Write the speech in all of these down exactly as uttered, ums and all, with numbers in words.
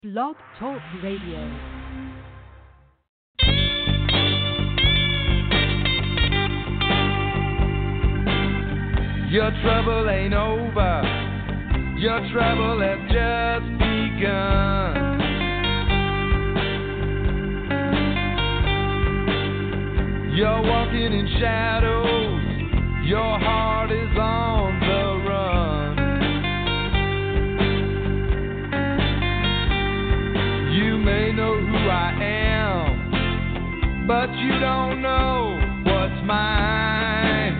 Blog Talk Radio. Your trouble ain't over. Your trouble has just begun. You're walking in shadows. Your heart is on the run. You may know who I am, but you don't know what's mine.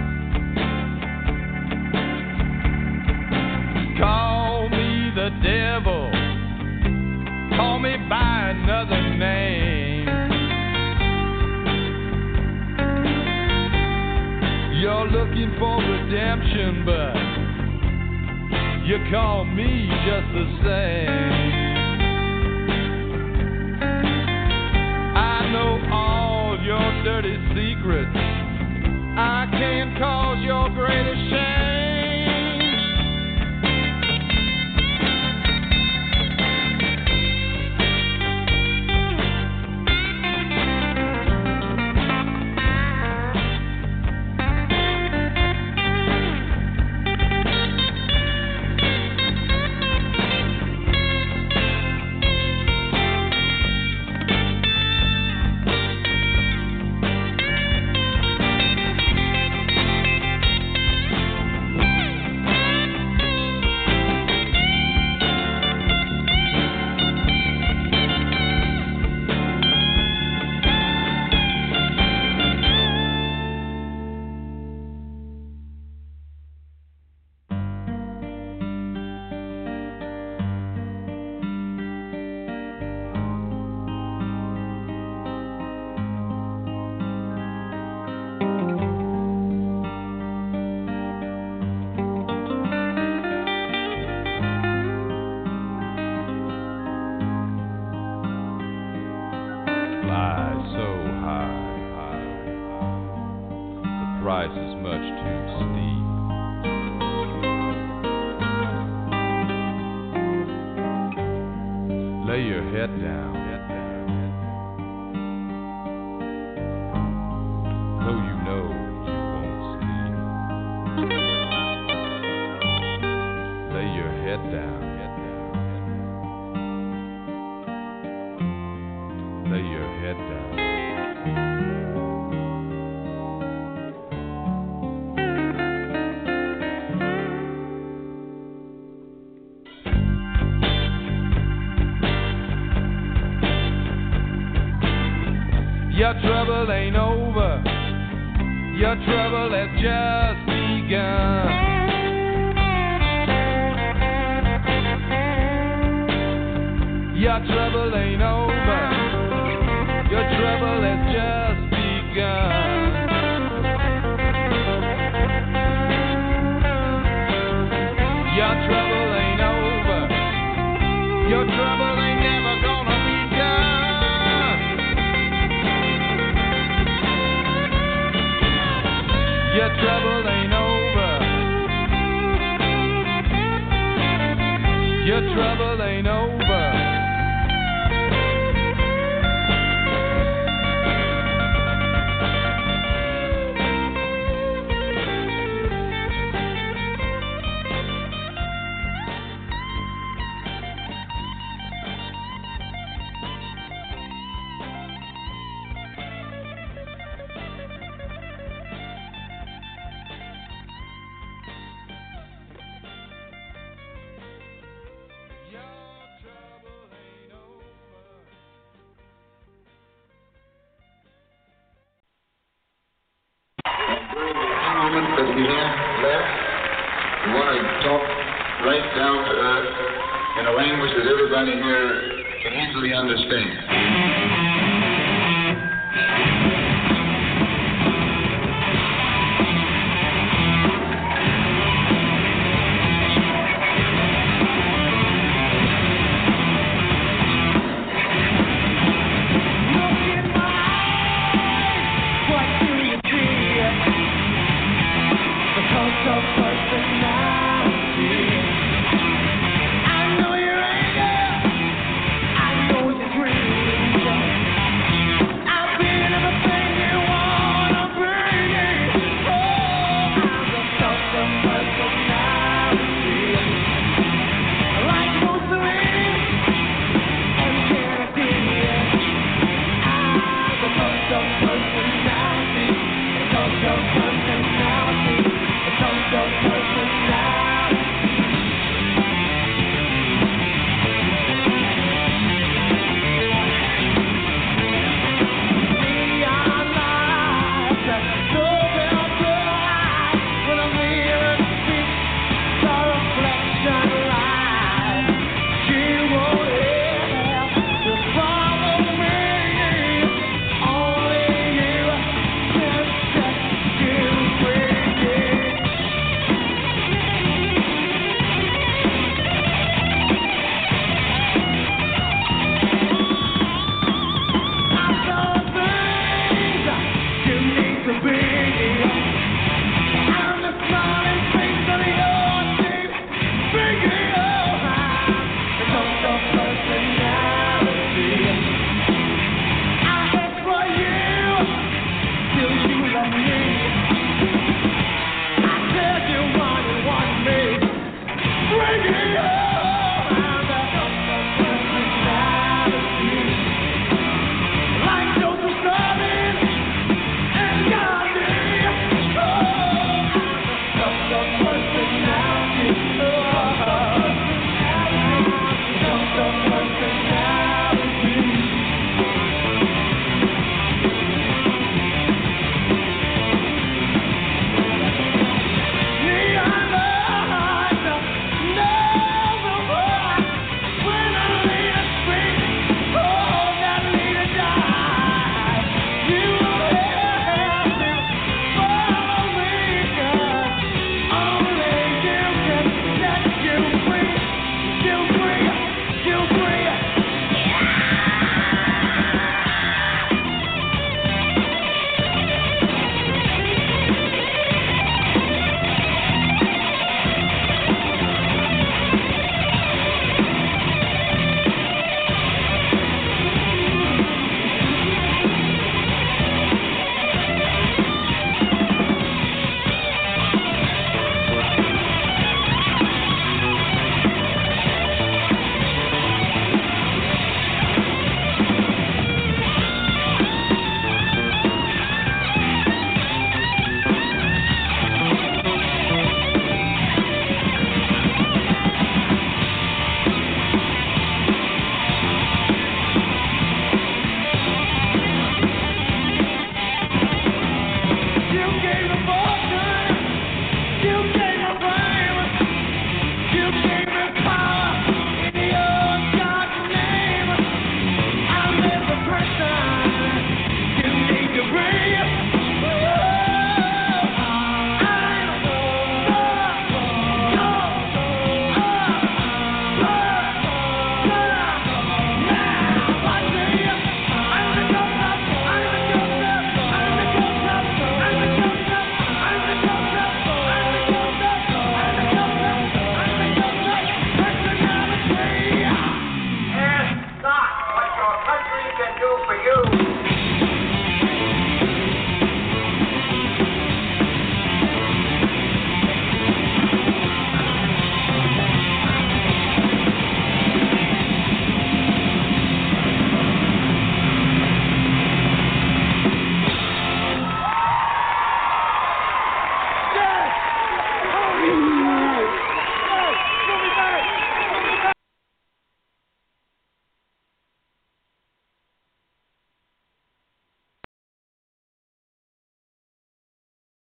Call me the devil, call me by another name. You're looking for redemption, but you call me just the same. I know all your dirty secrets. I can cause your greatest shame. Your trouble ain't over. Your trouble has just begun. Your trouble ain't over. Your trouble has just begun. Your trouble ain't over. Your trouble ain't never gonna be done. Your trouble ain't over. Your trouble ain't over.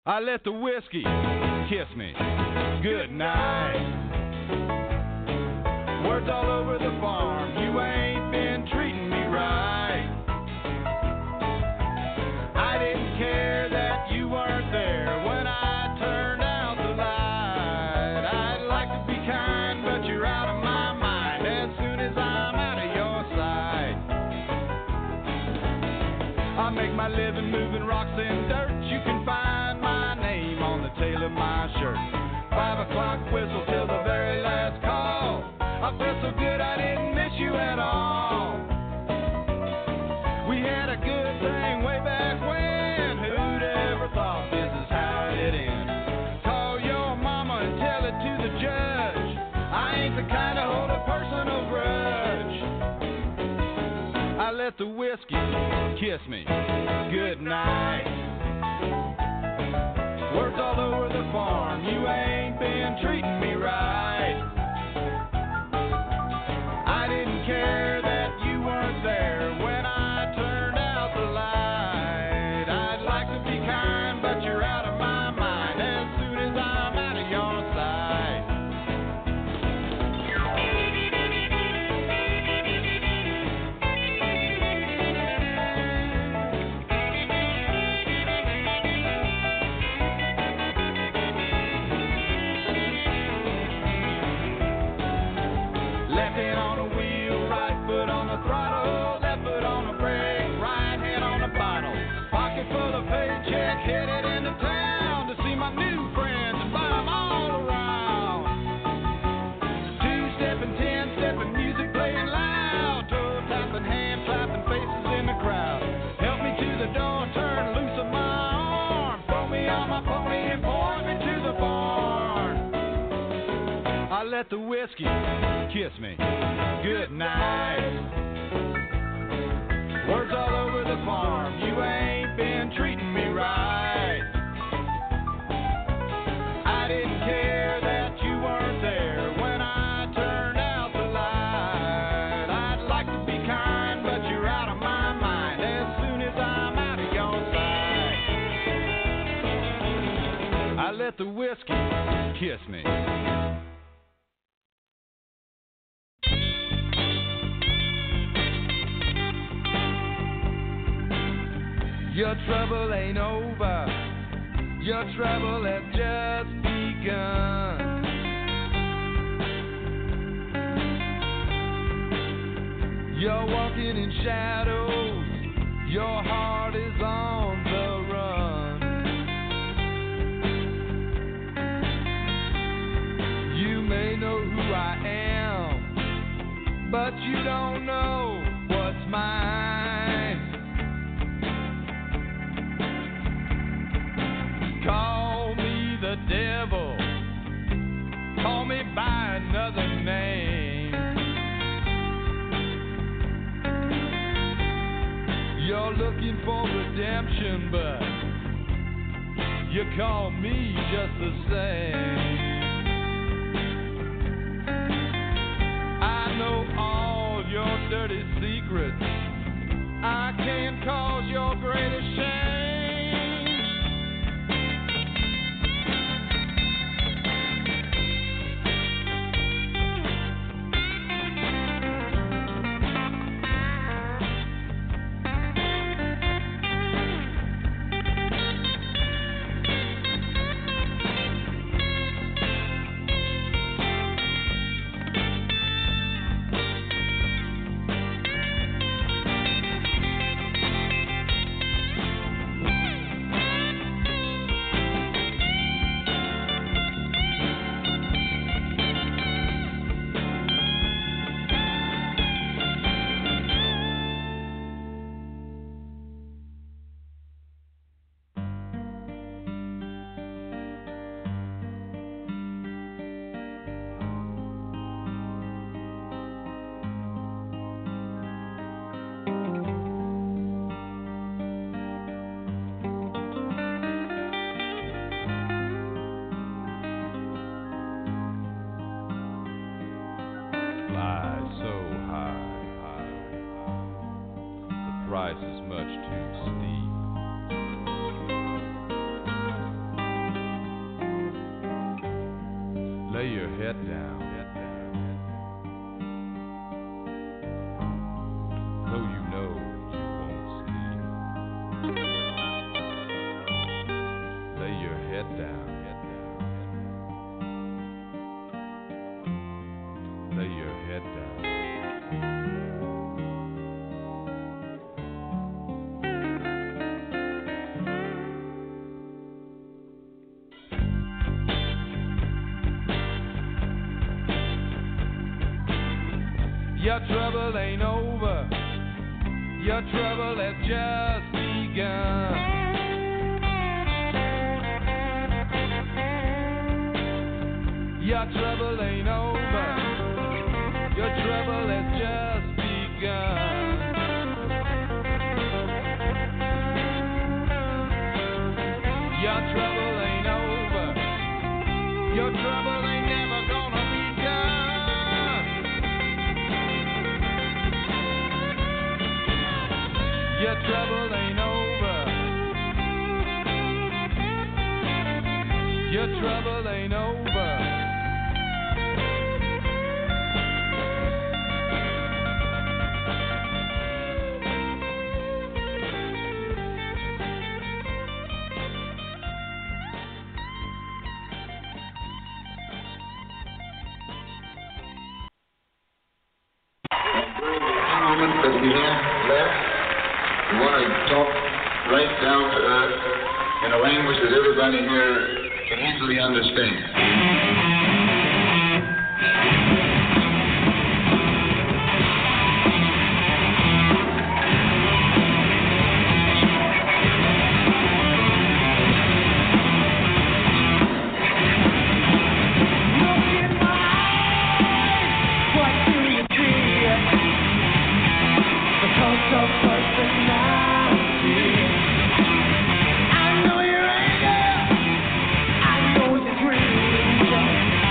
I let the whiskey kiss me good night. Words all over the farm, you ain't been treating me right. I didn't care that you weren't there when I turned out the light. I'd like to be kind, but you're out of my mind as soon as I'm out of your sight. I make my living moving rocks and dirt. You can find my name on the tail of my shirt. Five o'clock whistle till the very last call. I felt so good I didn't miss you at all. We had a good thing way back when. Who'd ever thought this is how it ends? Call your mama and tell it to the judge. I ain't the kind to hold a personal grudge. I let the whiskey kiss me good night. Words all over the farm, you ain't been treating me right. I didn't care that you weren't there when I turned out the light. I'd like to be kind, but you're out of my mind as soon as I'm out of your sight. Left hand on the wheel, right foot on the throttle, left foot on the brake, right hand on the bottle. Pocket full of paycheck, headed into town to see my new friends and buy them all around. Two-stepping, ten-stepping, music playing loud, toe-tapping, hand-clapping, faces in the crowd. Help me to the door, turn loose of my arm, throw me on my pony and point me to the barn. I let the whiskey kiss me good night. Words all over the farm, you ain't been treating me right. I didn't care that you weren't there when I turned out the light. I'd like to be kind, but you're out of my mind as soon as I'm out of your sight. I let the whiskey kiss me. Your trouble ain't over, your trouble has just begun. You're walking in shadows, your heart is on the run. You may know who I am, but you don't know what's mine. Call me the devil, call me by another name. You're looking for redemption, but you call me just the same. I know all your dirty secrets, I can cause your greatest shame. price is much too steep. Your trouble ain't over. Your trouble has just begun. Your trouble ain't over. Your trouble has just begun. Your trouble ain't over. Your trouble ain't never gonna be done. Your trouble ain't over. Your trouble ain't over. That we have left, we want to talk right down to earth in a language that everybody here can easily understand. I know your anger, I know your dreams.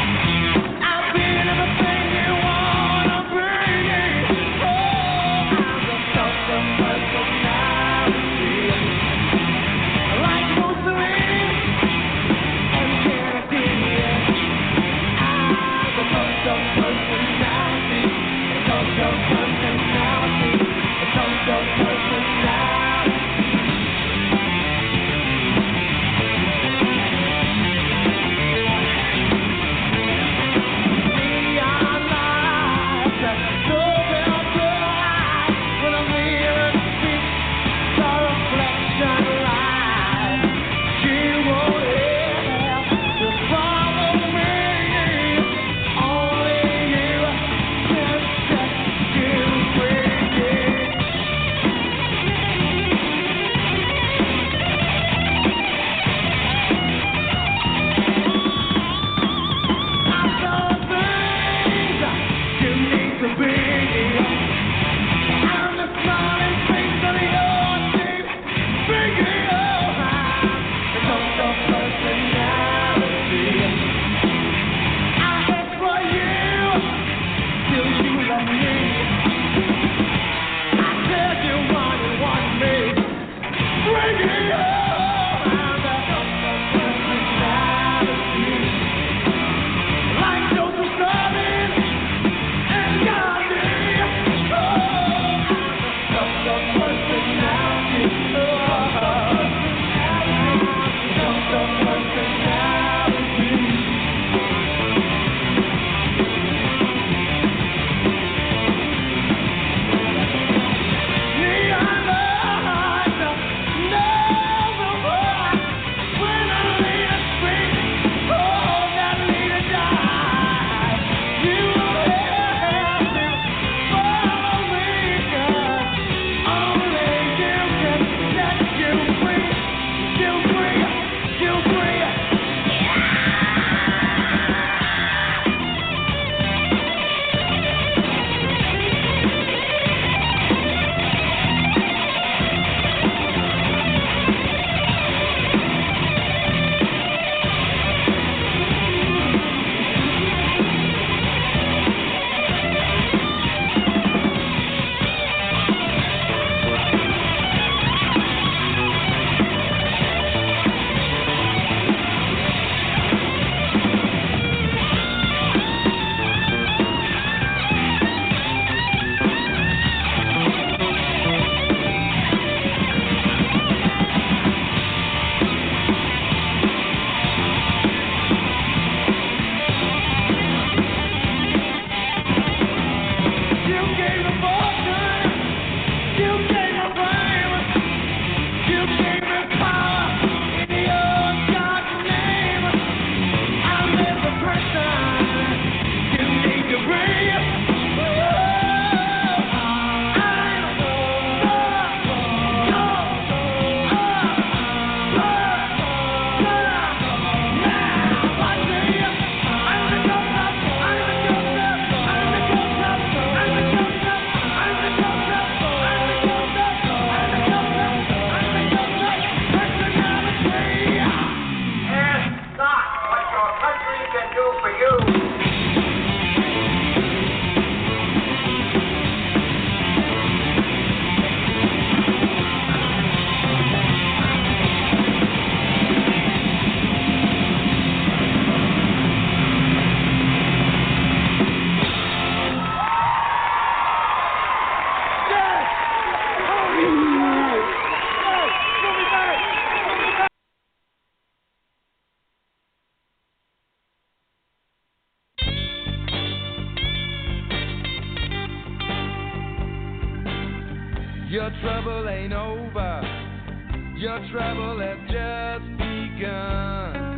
Your trouble ain't over. Your trouble has just begun.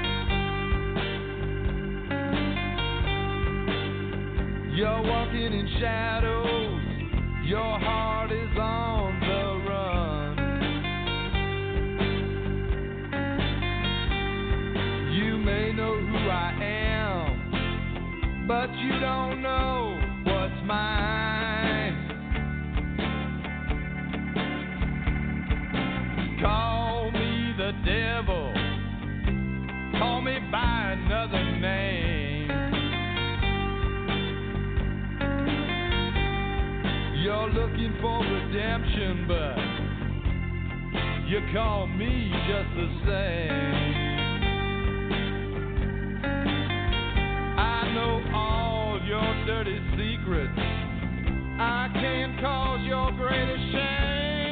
You're walking in shadows. Your heart is on the run. You may know who I am, but you don't know what's mine. Call me the devil, call me by another name. You're looking for redemption, but you call me just the same. I know all your dirty secrets. I can cause your greatest shame.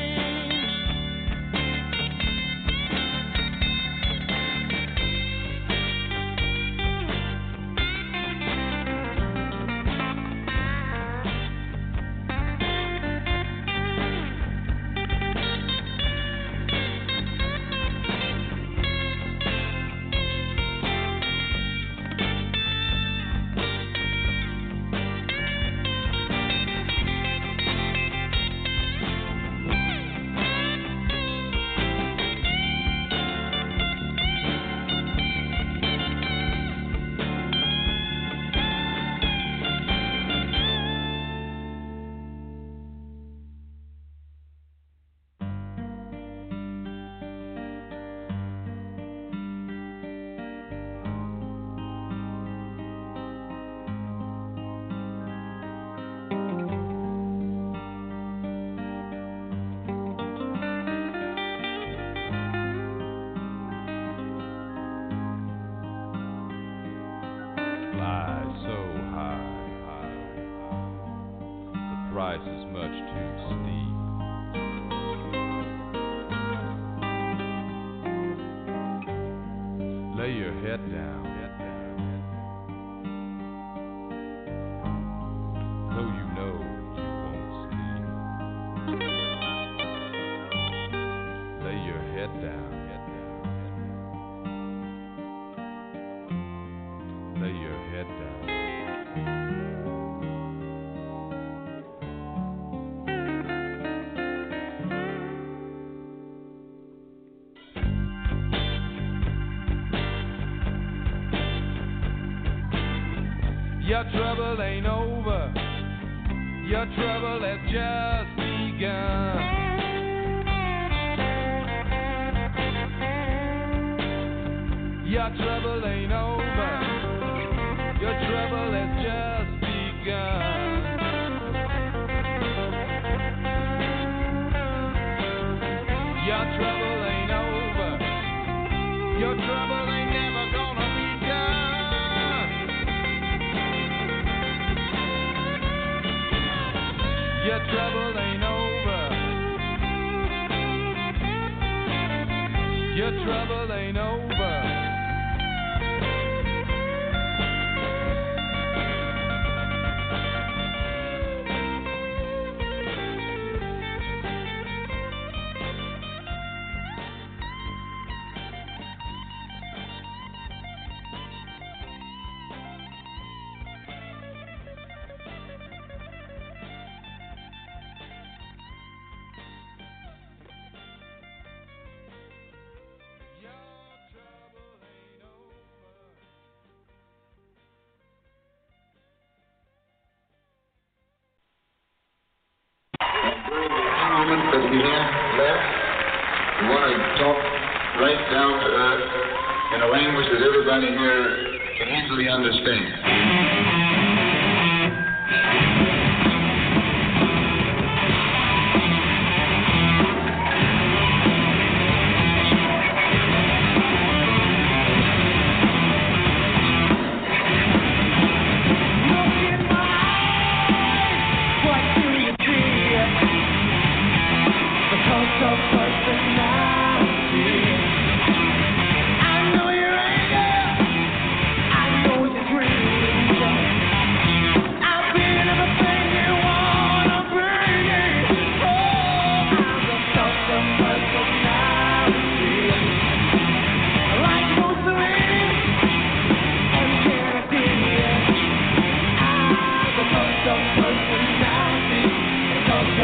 Your trouble ain't over. Your trouble has just begun. Your trouble ain't over. Your trouble has just begun. Your trouble ain't over. Your trouble ain't never gonna be done. Your trouble ain't over. Your trouble ain't over. Moment that we have left, we want to talk right down to earth in a language that everybody here can easily understand. I know your anger, I know your dreams.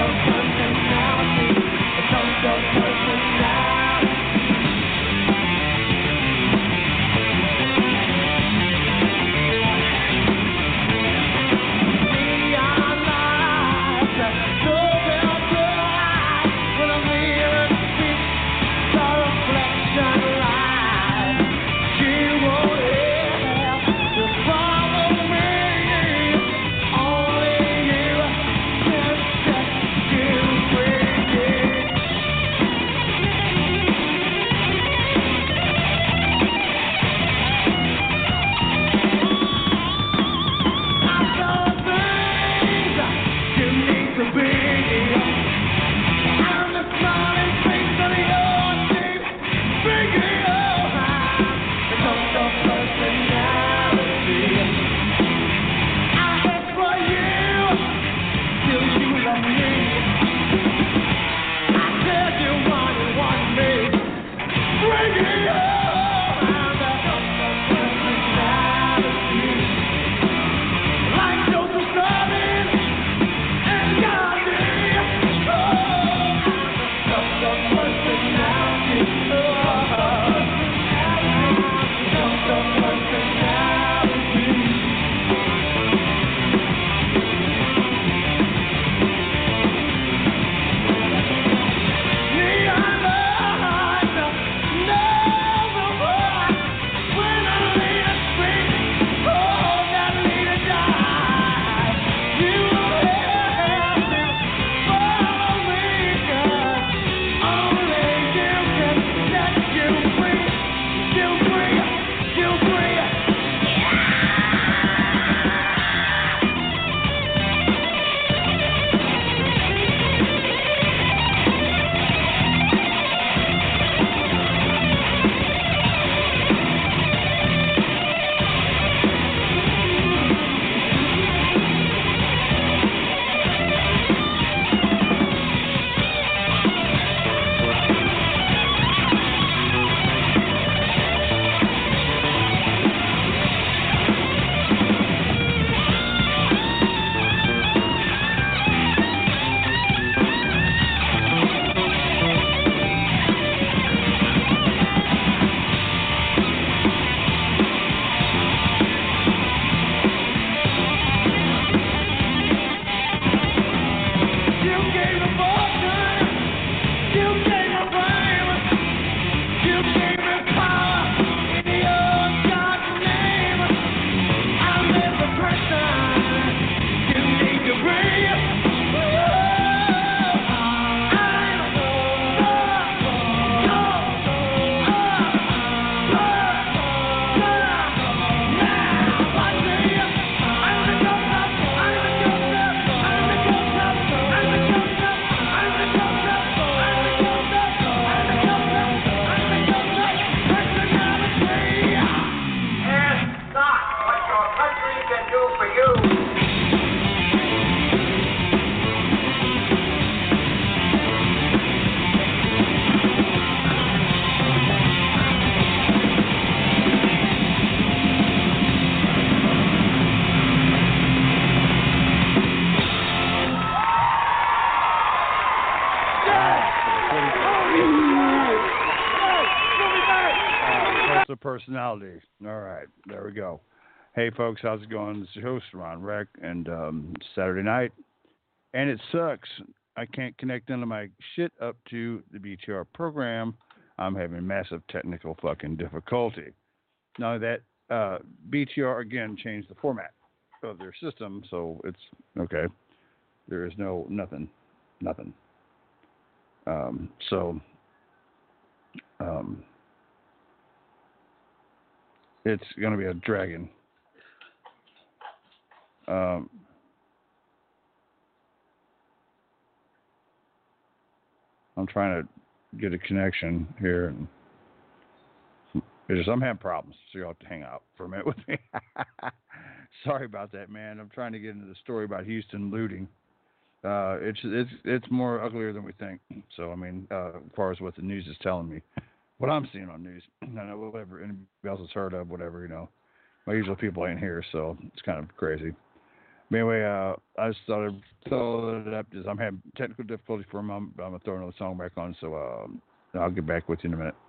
Personality. All right, there we go. Hey, folks, how's it going? This is your host, Ron Reck, and um, it's Saturday night, and it sucks. I can't connect none of my shit up to the B T R program. I'm having massive technical fucking difficulty. Now that uh, B T R, again, changed the format of their system, so it's, okay, there is no, nothing, nothing. Um, so, um, it's going to be a dragon. Um, I'm trying to get a connection here. And just, I'm having problems, so you'll have to hang out for a minute with me. Sorry about that, man. I'm trying to get into the story about Houston looting. Uh, it's it's it's more uglier than we think. So, I mean, uh, as far as what the news is telling me. What I'm seeing on news, I know whatever anybody else has heard of, whatever, you know. My usual people ain't here, so it's kind of crazy. But anyway, uh, I just thought I'd throw it up. Just I'm having technical difficulties for a moment, but I'm gonna throw another song back on. So um, I'll get back with you in a minute.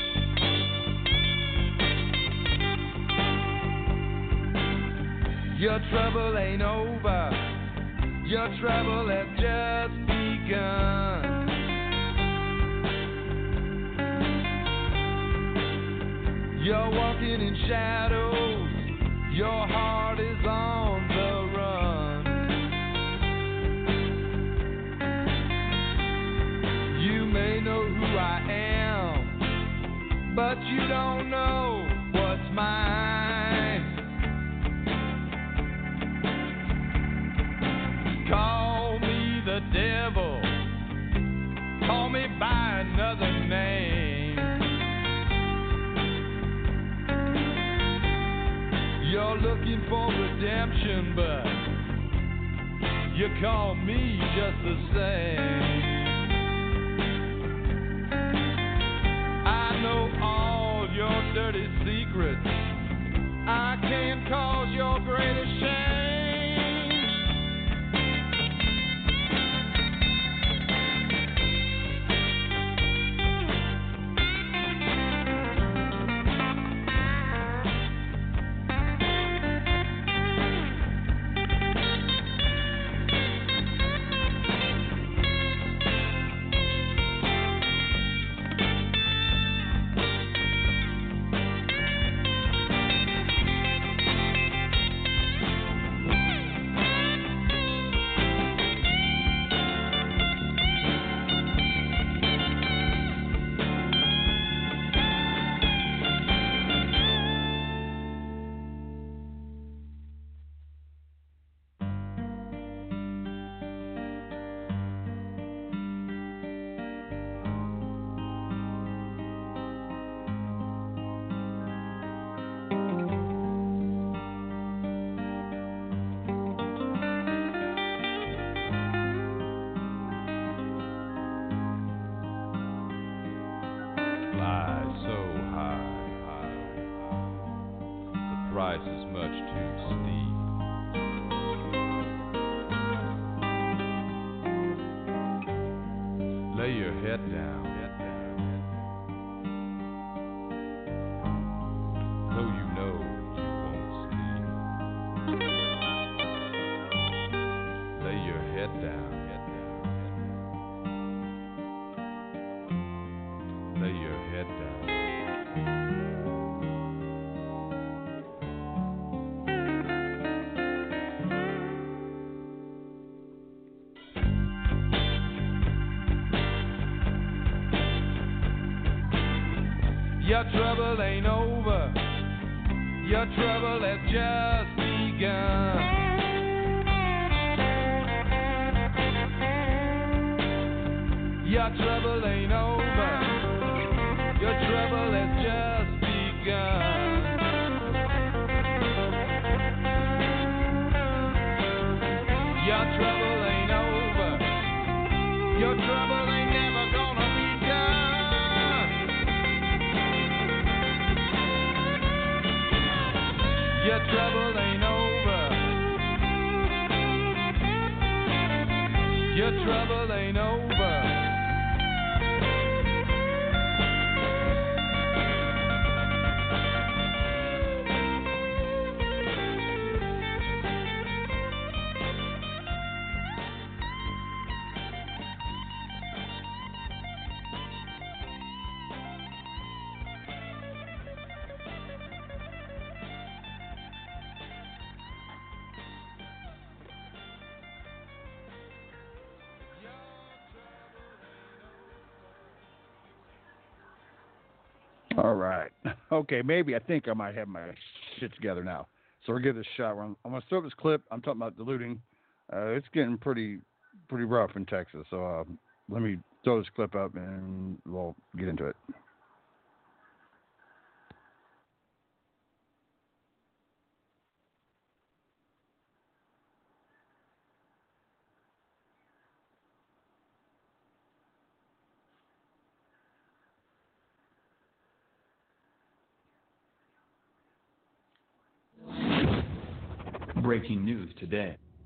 Your trouble ain't over. Your trouble has just begun. You're walking in shadows. Your heart is on the run. You may know who I am, but you don't know what's mine. Call me the devil, call me by another name. You're looking for redemption, but you call me just the same. I know all your dirty secrets. I can cause your greatest shame. Price is much too steep. Lay your head down, though you know you won't sleep. Lay your head down, lay your head down. Your trouble ain't over. Your trouble has just begun. Your trouble ain't over. Your trouble has just begun. Your trouble ain't over. Your trouble ain't never gonna be done. Your trouble ain't over. Your trouble ain't over. All right. Okay, maybe I think I might have my shit together now. So we'll give this a shot. I'm, I'm going to throw this clip. I'm talking about diluting. Uh, it's getting pretty pretty rough in Texas. So uh, let me throw this clip up and we'll get into it. Breaking news today.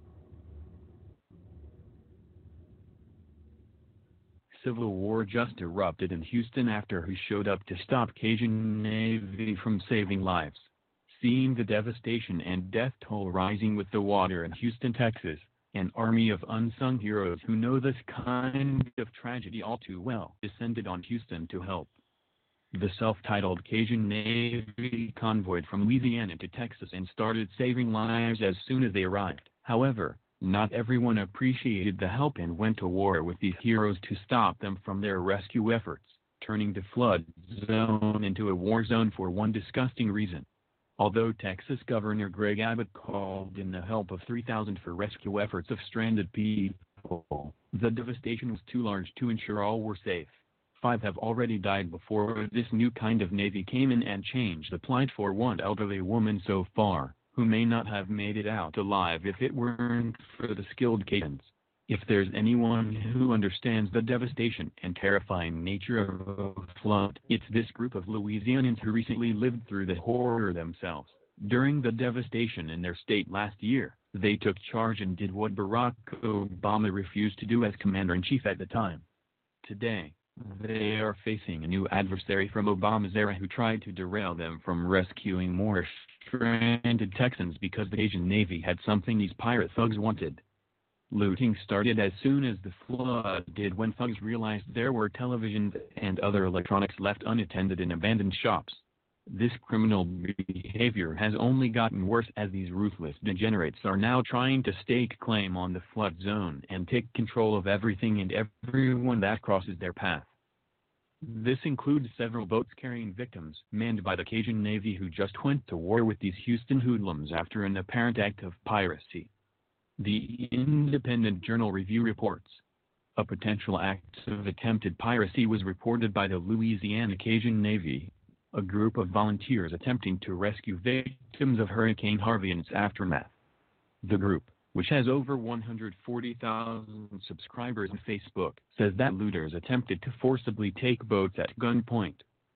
civil war just erupted in Houston after he showed up to stop Cajun Navy from saving lives. Seeing the devastation and death toll rising with the water in Houston, Texas, an army of unsung heroes who know this kind of tragedy all too well descended on Houston to help. The self-titled Cajun Navy convoyed from Louisiana to Texas and started saving lives as soon as they arrived. However, not everyone appreciated the help and went to war with these heroes to stop them from their rescue efforts, turning the flood zone into a war zone for one disgusting reason. Although Texas Governor Greg Abbott called in the help of three thousand for rescue efforts of stranded people, the devastation was too large to ensure all were safe. Five have already died before this new kind of Navy came in and changed the plight for one elderly woman so far, who may not have made it out alive if it weren't for the skilled Cajuns. If there's anyone who understands the devastation and terrifying nature of a flood, it's this group of Louisianians who recently lived through the horror themselves. During the devastation in their state last year, they took charge and did what Barack Obama refused to do as commander-in-chief at the time. Today, they are facing a new adversary from Obama's era who tried to derail them from rescuing more stranded Texans because the Cajun Navy had something these pirate thugs wanted. Looting started as soon as the flood did when thugs realized there were televisions and other electronics left unattended in abandoned shops. This criminal behavior has only gotten worse as these ruthless degenerates are now trying to stake claim on the flood zone and take control of everything and everyone that crosses their path. This includes several boats carrying victims manned by the Cajun Navy who just went to war with these Houston hoodlums after an apparent act of piracy. The Independent Journal Review reports, a potential act of attempted piracy was reported by the Louisiana Cajun Navy, a group of volunteers attempting to rescue victims of Hurricane Harvey and its aftermath. The group, which has over one hundred forty thousand subscribers on Facebook, says that looters attempted to forcibly take boats at gunpoint.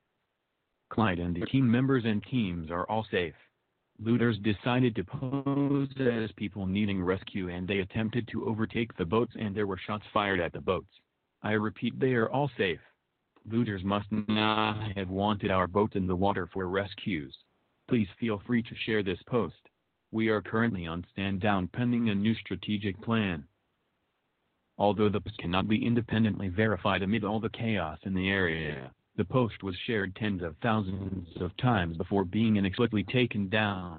Clyde and the team members and teams are all safe. Looters decided to pose as people needing rescue and they attempted to overtake the boats and there were shots fired at the boats. I repeat, they are all safe. Looters must not have wanted our boats in the water for rescues. Please feel free to share this post. We are currently on stand down pending a new strategic plan. Although the post cannot be independently verified amid all the chaos in the area, the post was shared tens of thousands of times before being inexplicably taken down.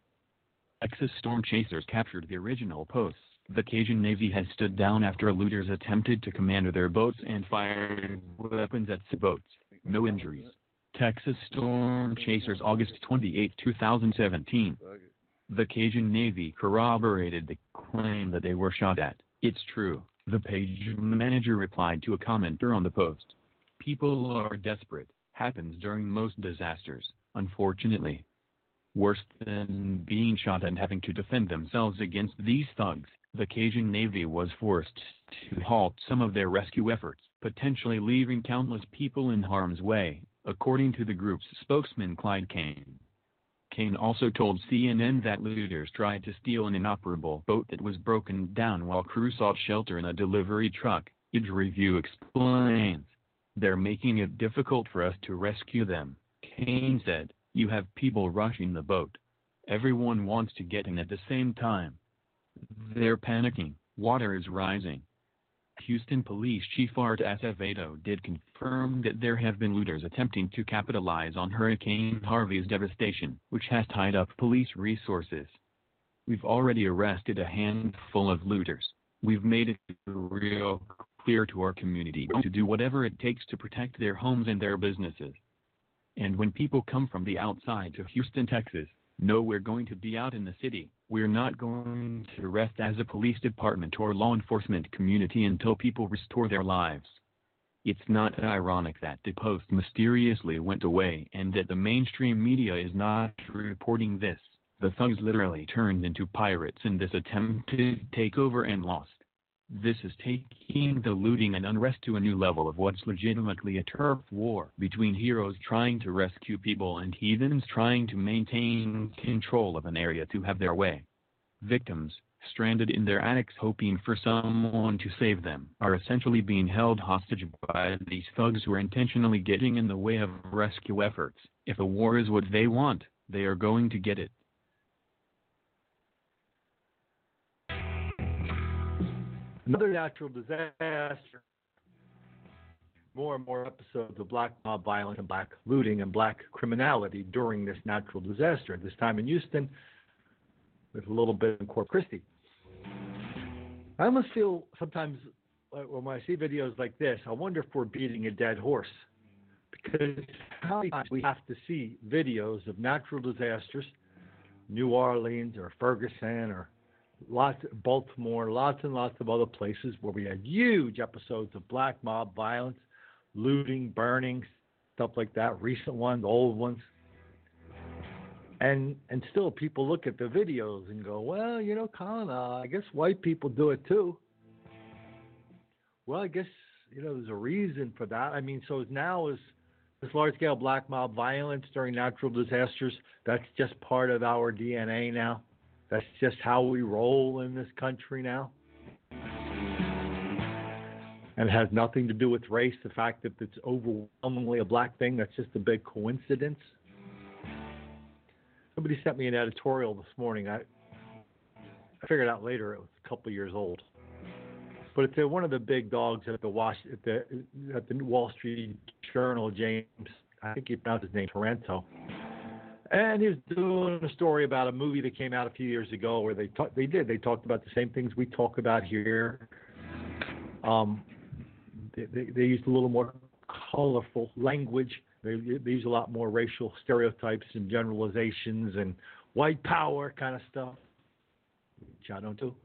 Texas storm chasers captured the original posts. The Cajun Navy has stood down after looters attempted to commander their boats and fired weapons at the boats. No injuries. Texas storm chasers, August twenty-eighth, two thousand seventeen. The Cajun Navy corroborated the claim that they were shot at. It's true, the page manager replied to a commenter on the post. People are desperate. Happens during most disasters, unfortunately. Worse than being shot and having to defend themselves against these thugs, the Cajun Navy was forced to halt some of their rescue efforts, potentially leaving countless people in harm's way, according to the group's spokesman Clyde Kane. Kane also told C N N that looters tried to steal an inoperable boat that was broken down while crew sought shelter in a delivery truck. Age Review explains. They're making it difficult for us to rescue them, Kane said. You have people rushing the boat. Everyone wants to get in at the same time. They're panicking. Water is rising. Houston Police Chief Art Acevedo did confirm that there have been looters attempting to capitalize on Hurricane Harvey's devastation, which has tied up police resources. We've already arrested a handful of looters. We've made it real clear to our community to do whatever it takes to protect their homes and their businesses. And when people come from the outside to Houston, Texas, know we're going to be out in the city. We're not going to rest as a police department or law enforcement community until people restore their lives. It's not ironic that the post mysteriously went away and that the mainstream media is not reporting this. The thugs literally turned into pirates in this attempted takeover and lost. This is taking the looting and unrest to a new level of what's legitimately a turf war between heroes trying to rescue people and heathens trying to maintain control of an area to have their way. Victims, stranded in their attics hoping for someone to save them, are essentially being held hostage by these thugs who are intentionally getting in the way of rescue efforts. If a war is what they want, they are going to get it. Another natural disaster. More and more episodes of black mob violence and black looting and black criminality during this natural disaster. This time in Houston, with a little bit in Corpus Christi. I almost feel sometimes uh, when I see videos like this, I wonder if we're beating a dead horse. Because how many times we have to see videos of natural disasters, New Orleans or Ferguson or lots, Baltimore, lots and lots of other places where we had huge episodes of black mob violence, looting, burning, stuff like that, recent ones, old ones. And and still people look at the videos and go, well, you know, Colin, uh, I guess white people do it too. Well, I guess, you know, there's a reason for that. I mean, so now is this large-scale black mob violence during natural disasters, that's just part of our D N A now. That's just how we roll in this country now. And it has nothing to do with race, the fact that it's overwhelmingly a black thing, that's just a big coincidence. Somebody sent me an editorial this morning. I, I figured out later it was a couple of years old. But it's uh, one of the big dogs at the, Was- at the at the Wall Street Journal, James, I think he pronounced his name, Taranto. And he was doing a story about a movie that came out a few years ago where they talk, they did. They talked about the same things we talk about here. Um, they, they, they used a little more colorful language. They, they use a lot more racial stereotypes and generalizations and white power kind of stuff, which I don't do.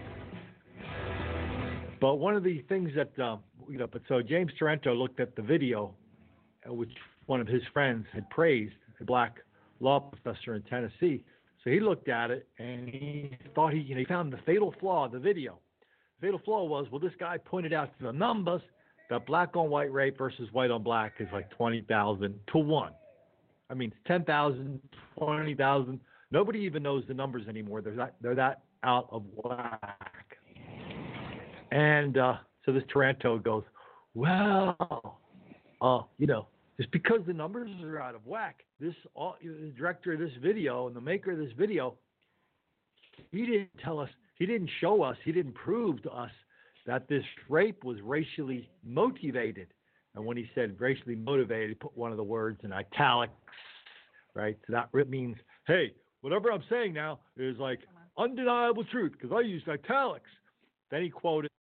But one of the things that, um, you know, but so James Taranto looked at the video, uh, which one of his friends had praised, a black law professor in Tennessee. So he looked at it and he thought he, you know, he found the fatal flaw of the video. The fatal flaw was, well, this guy pointed out the numbers that black on white rape versus white on black is like twenty thousand to one. I mean, it's ten thousand, twenty thousand. Nobody even knows the numbers anymore. They're that, they're that out of whack. And uh, so this Taranto goes, well, uh, you know, just because the numbers are out of whack, this uh, the director of this video and the maker of this video, he didn't tell us, he didn't show us, he didn't prove to us that this rape was racially motivated. And when he said racially motivated, he put one of the words in italics, right? So that means, hey, whatever I'm saying now is like undeniable truth because I used italics. Then he quoted.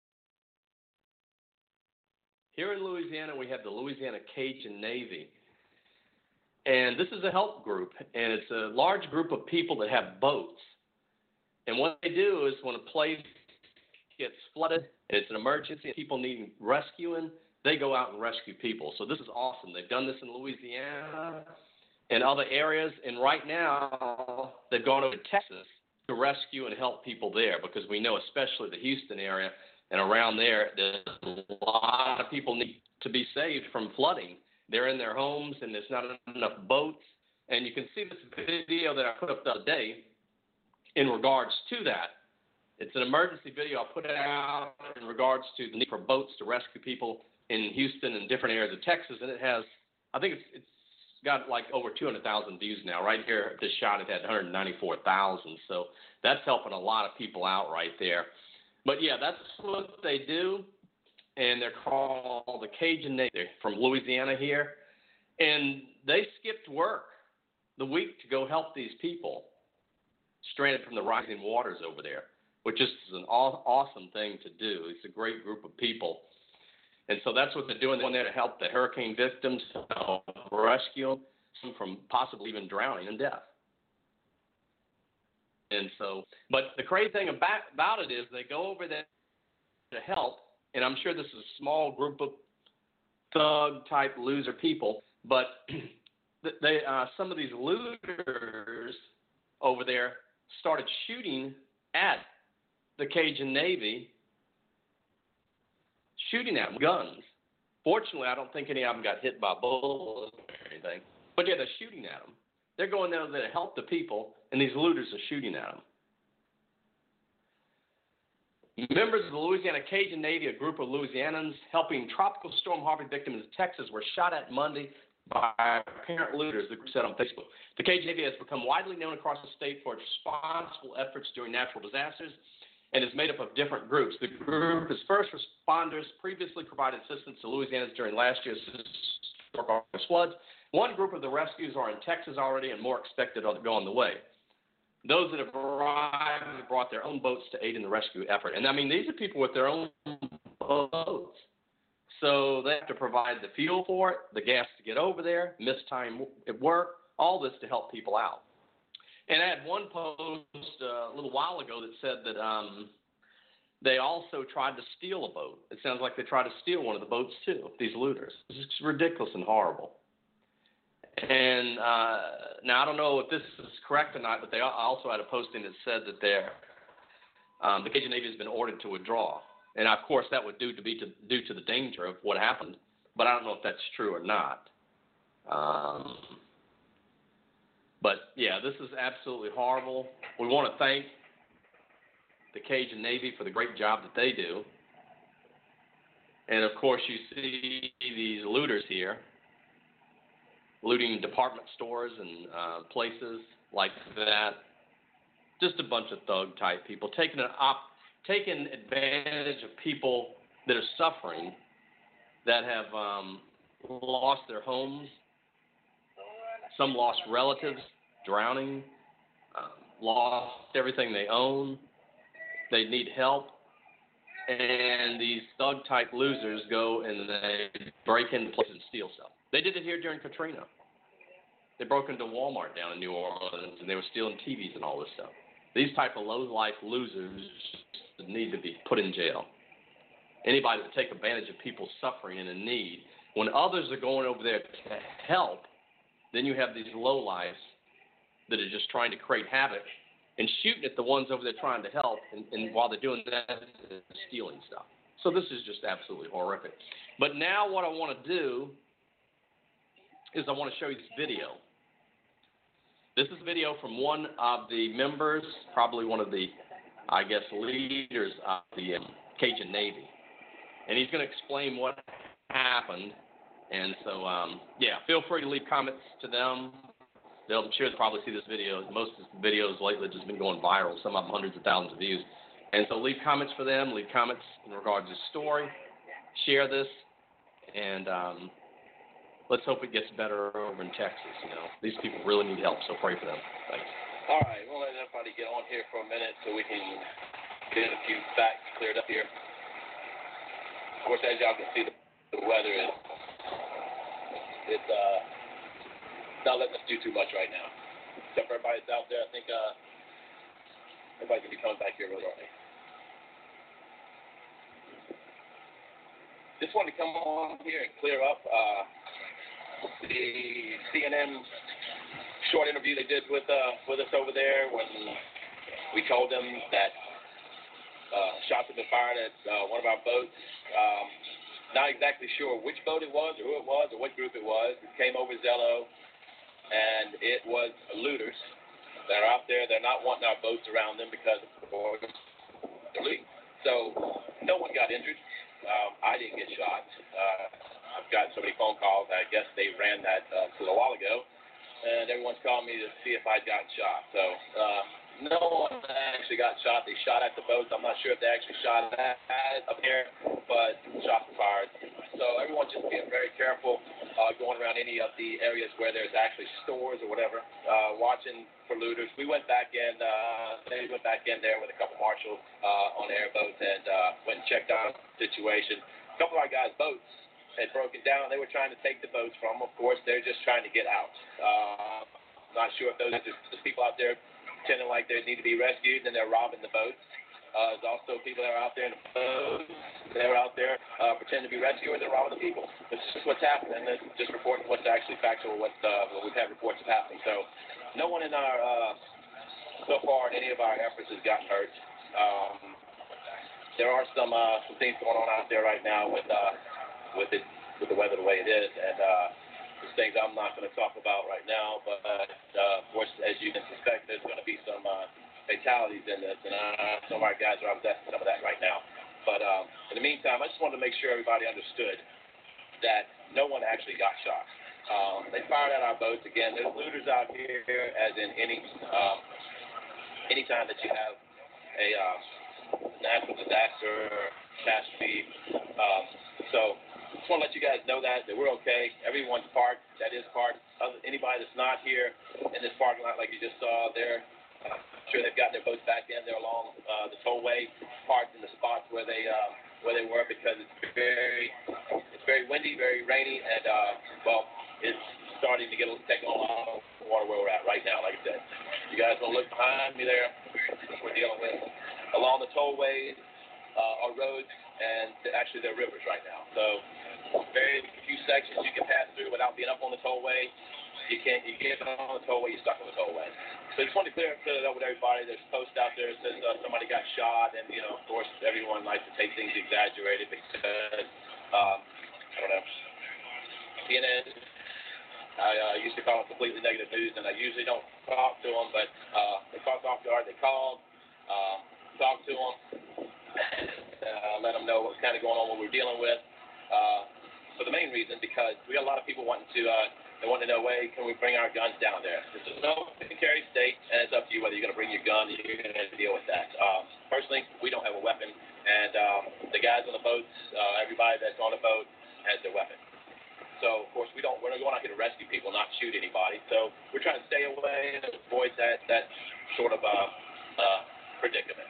Here in Louisiana, we have the Louisiana Cajun Navy. And this is a help group, and it's a large group of people that have boats. And what they do is when a place gets flooded, and it's an emergency, and people need rescuing, they go out and rescue people. So this is awesome. They've done this in Louisiana and other areas, and right now they've gone over to Texas to rescue and help people there because we know, especially the Houston area and around there, there's a lot of people need to be saved from flooding. They're in their homes, and there's not enough boats. And you can see this video that I put up the other day in regards to that. It's an emergency video I put out in regards to the need for boats to rescue people in Houston and different areas of Texas. And it has, I think it's, it's got like over two hundred thousand views now. Right here, this shot, it had one hundred ninety-four thousand. So that's helping a lot of people out right there. But, yeah, that's what they do. And they're called the Cajun Navy. They're from Louisiana here. And they skipped work the week to go help these people stranded from the rising waters over there, which is an aw- awesome thing to do. It's a great group of people. And so that's what they're doing. They're there to help the hurricane victims, uh, rescue them from possibly even drowning and death. And so, but the crazy thing about, about it is they go over there to help, and I'm sure this is a small group of thug-type loser people, but they uh, some of these looters over there started shooting at the Cajun Navy, shooting at them with guns. Fortunately, I don't think any of them got hit by bullets or anything. But, yeah, they're shooting at them. They're going down there to help the people, and these looters are shooting at them. Members of the Louisiana Cajun Navy, a group of Louisianans helping Tropical Storm Harvey victims in Texas, were shot at Monday by apparent looters, the group said on Facebook. The Cajun Navy has become widely known across the state for its responsible efforts during natural disasters and is made up of different groups. The group is first responders, previously provided assistance to Louisianans during last year's historic floods. One group of the rescues are in Texas already, and more expected to go on the way. Those that have arrived have brought their own boats to aid in the rescue effort. And, I mean, these are people with their own boats. So they have to provide the fuel for it, the gas to get over there, miss time at work, all this to help people out. And I had one post uh, a little while ago that said that um, they also tried to steal a boat. It sounds like they tried to steal one of the boats, too, these looters. It's just ridiculous and horrible. And uh, now I don't know if this is correct or not, but they also had a posting that said that they're, um, the Cajun Navy has been ordered to withdraw. And, of course, that would due to be to, due to the danger of what happened. But I don't know if that's true or not. Um, but, yeah, this is absolutely horrible. We want to thank the Cajun Navy for the great job that they do. And, of course, you see these looters here looting department stores and uh, places like that. Just a bunch of thug-type people taking an op- taking advantage of people that are suffering, that have um, lost their homes, some lost relatives, drowning, uh, lost everything they own. They need help. And these thug-type losers go and they break into places and steal stuff. They did it here during Katrina. They broke into Walmart down in New Orleans, and they were stealing T Vs and all this stuff. These type of low-life losers need to be put in jail. Anybody that take advantage of people suffering and in need, when others are going over there to help, then you have these low-lives that are just trying to create havoc and shooting at the ones over there trying to help, and, and while they're doing that, they're stealing stuff. So this is just absolutely horrific. But now what I want to do is I want to show you this video. This is a video from one of the members, probably one of the, I guess, leaders of the um, Cajun Navy. And he's going to explain what happened. And so, um, yeah, feel free to leave comments to them. They'll, I'm sure they'll probably see this video. Most of the videos lately have just been going viral, some of them hundreds of thousands of views. And so leave comments for them, leave comments in regards to the story, share this, and um, let's hope it gets better over in Texas. You know, these people really need help, so pray for them. Thanks. All right, we'll let everybody get on here for a minute so we can get a few facts cleared up here. Of course, as y'all can see, the, the weather is it's uh, not letting us do too much right now. Except for everybody that's out there, I think uh, everybody's going to be coming back here real shortly. Just wanted to come on here and clear up uh, the C N N short interview they did with uh, with us over there when we told them that uh, shots had been fired at uh, one of our boats. Um, not exactly sure which boat it was or who it was or what group it was. It came over Zello, and it was looters that are out there. They're not wanting our boats around them because of the leak. So no one got injured. Um, I didn't get shot. Uh, I've gotten so many phone calls. I guess they ran that uh, a little while ago, and everyone's calling me to see if I'd gotten shot. So uh, no one actually got shot. They shot at the boats. I'm not sure if they actually shot at up there, but shots were fired. So everyone just being very careful uh, going around any of the areas where there's actually stores or whatever, uh, watching for looters. We went back in, uh, they went back in there with a couple marshals uh, on airboats and uh, went and checked out the situation. A couple of our guys' boats had broken down. They were trying to take the boats from them. Of course, they're just trying to get out. Uh, not sure if those are just people out there pretending like they need to be rescued and they're robbing the boats. Uh, there's also people that are out there in the boats. They're out there uh, pretending to be rescuers. They're robbing the people. This is just what's happening. And it's just reporting what's actually factual, what, uh, what we've had reports of happening. So no one in our, uh, so far in any of our efforts has gotten hurt. Um, there are some uh, some things going on out there right now with uh, with it with the weather the way it is, and uh, there's things I'm not going to talk about right now. But uh, of course, as you can suspect, there's going to be some uh, fatalities in this, and uh, some of our guys are upset with some of that right now. But um, in the meantime, I just wanted to make sure everybody understood that no one actually got shot. Um, they fired at our boats. Again, there's looters out here, as in any um, anytime that you have a uh, natural disaster, catastrophe. Um, so I just want to let you guys know that, that we're okay. Everyone's parked. That is parked. Other, anybody that's not here in this parking lot, like you just saw there, I'm sure they've gotten their boats back in there along uh, the tollway, parked in the spots where they uh, where they were, because it's very it's very windy, very rainy, and uh, well, it's starting to get take on a lot of water where we're at right now. Like I said, you guys want to look behind me there. We're dealing with along the tollways, uh, our roads, and actually they're rivers right now. So very few sections you can pass through without being up on the tollway. You can't. You get on the tollway, you're stuck on the tollway. So I just wanted to clear, clear it up with everybody. There's a post out there that says uh, somebody got shot, and you know, of course, everyone likes to take things exaggerated because um, I don't know. C N N. I uh, used to call them completely negative news, and I usually don't talk to them, but uh, they caught off guard. They called, um, talked to them, uh, let them know what's kind of going on, what we're dealing with. Uh, for the main reason, because we got a lot of people wanting to. Uh, They want to know, hey, can we bring our guns down there? This is no carry state, and it's up to you whether you're going to bring your gun or you're going to deal with that. Um, personally, we don't have a weapon, and um, the guys on the boats, uh, everybody that's on the boat has their weapon. So, of course, we don't. We're not going out here to rescue people, not shoot anybody. So we're trying to stay away and avoid that that sort of uh, uh, predicament.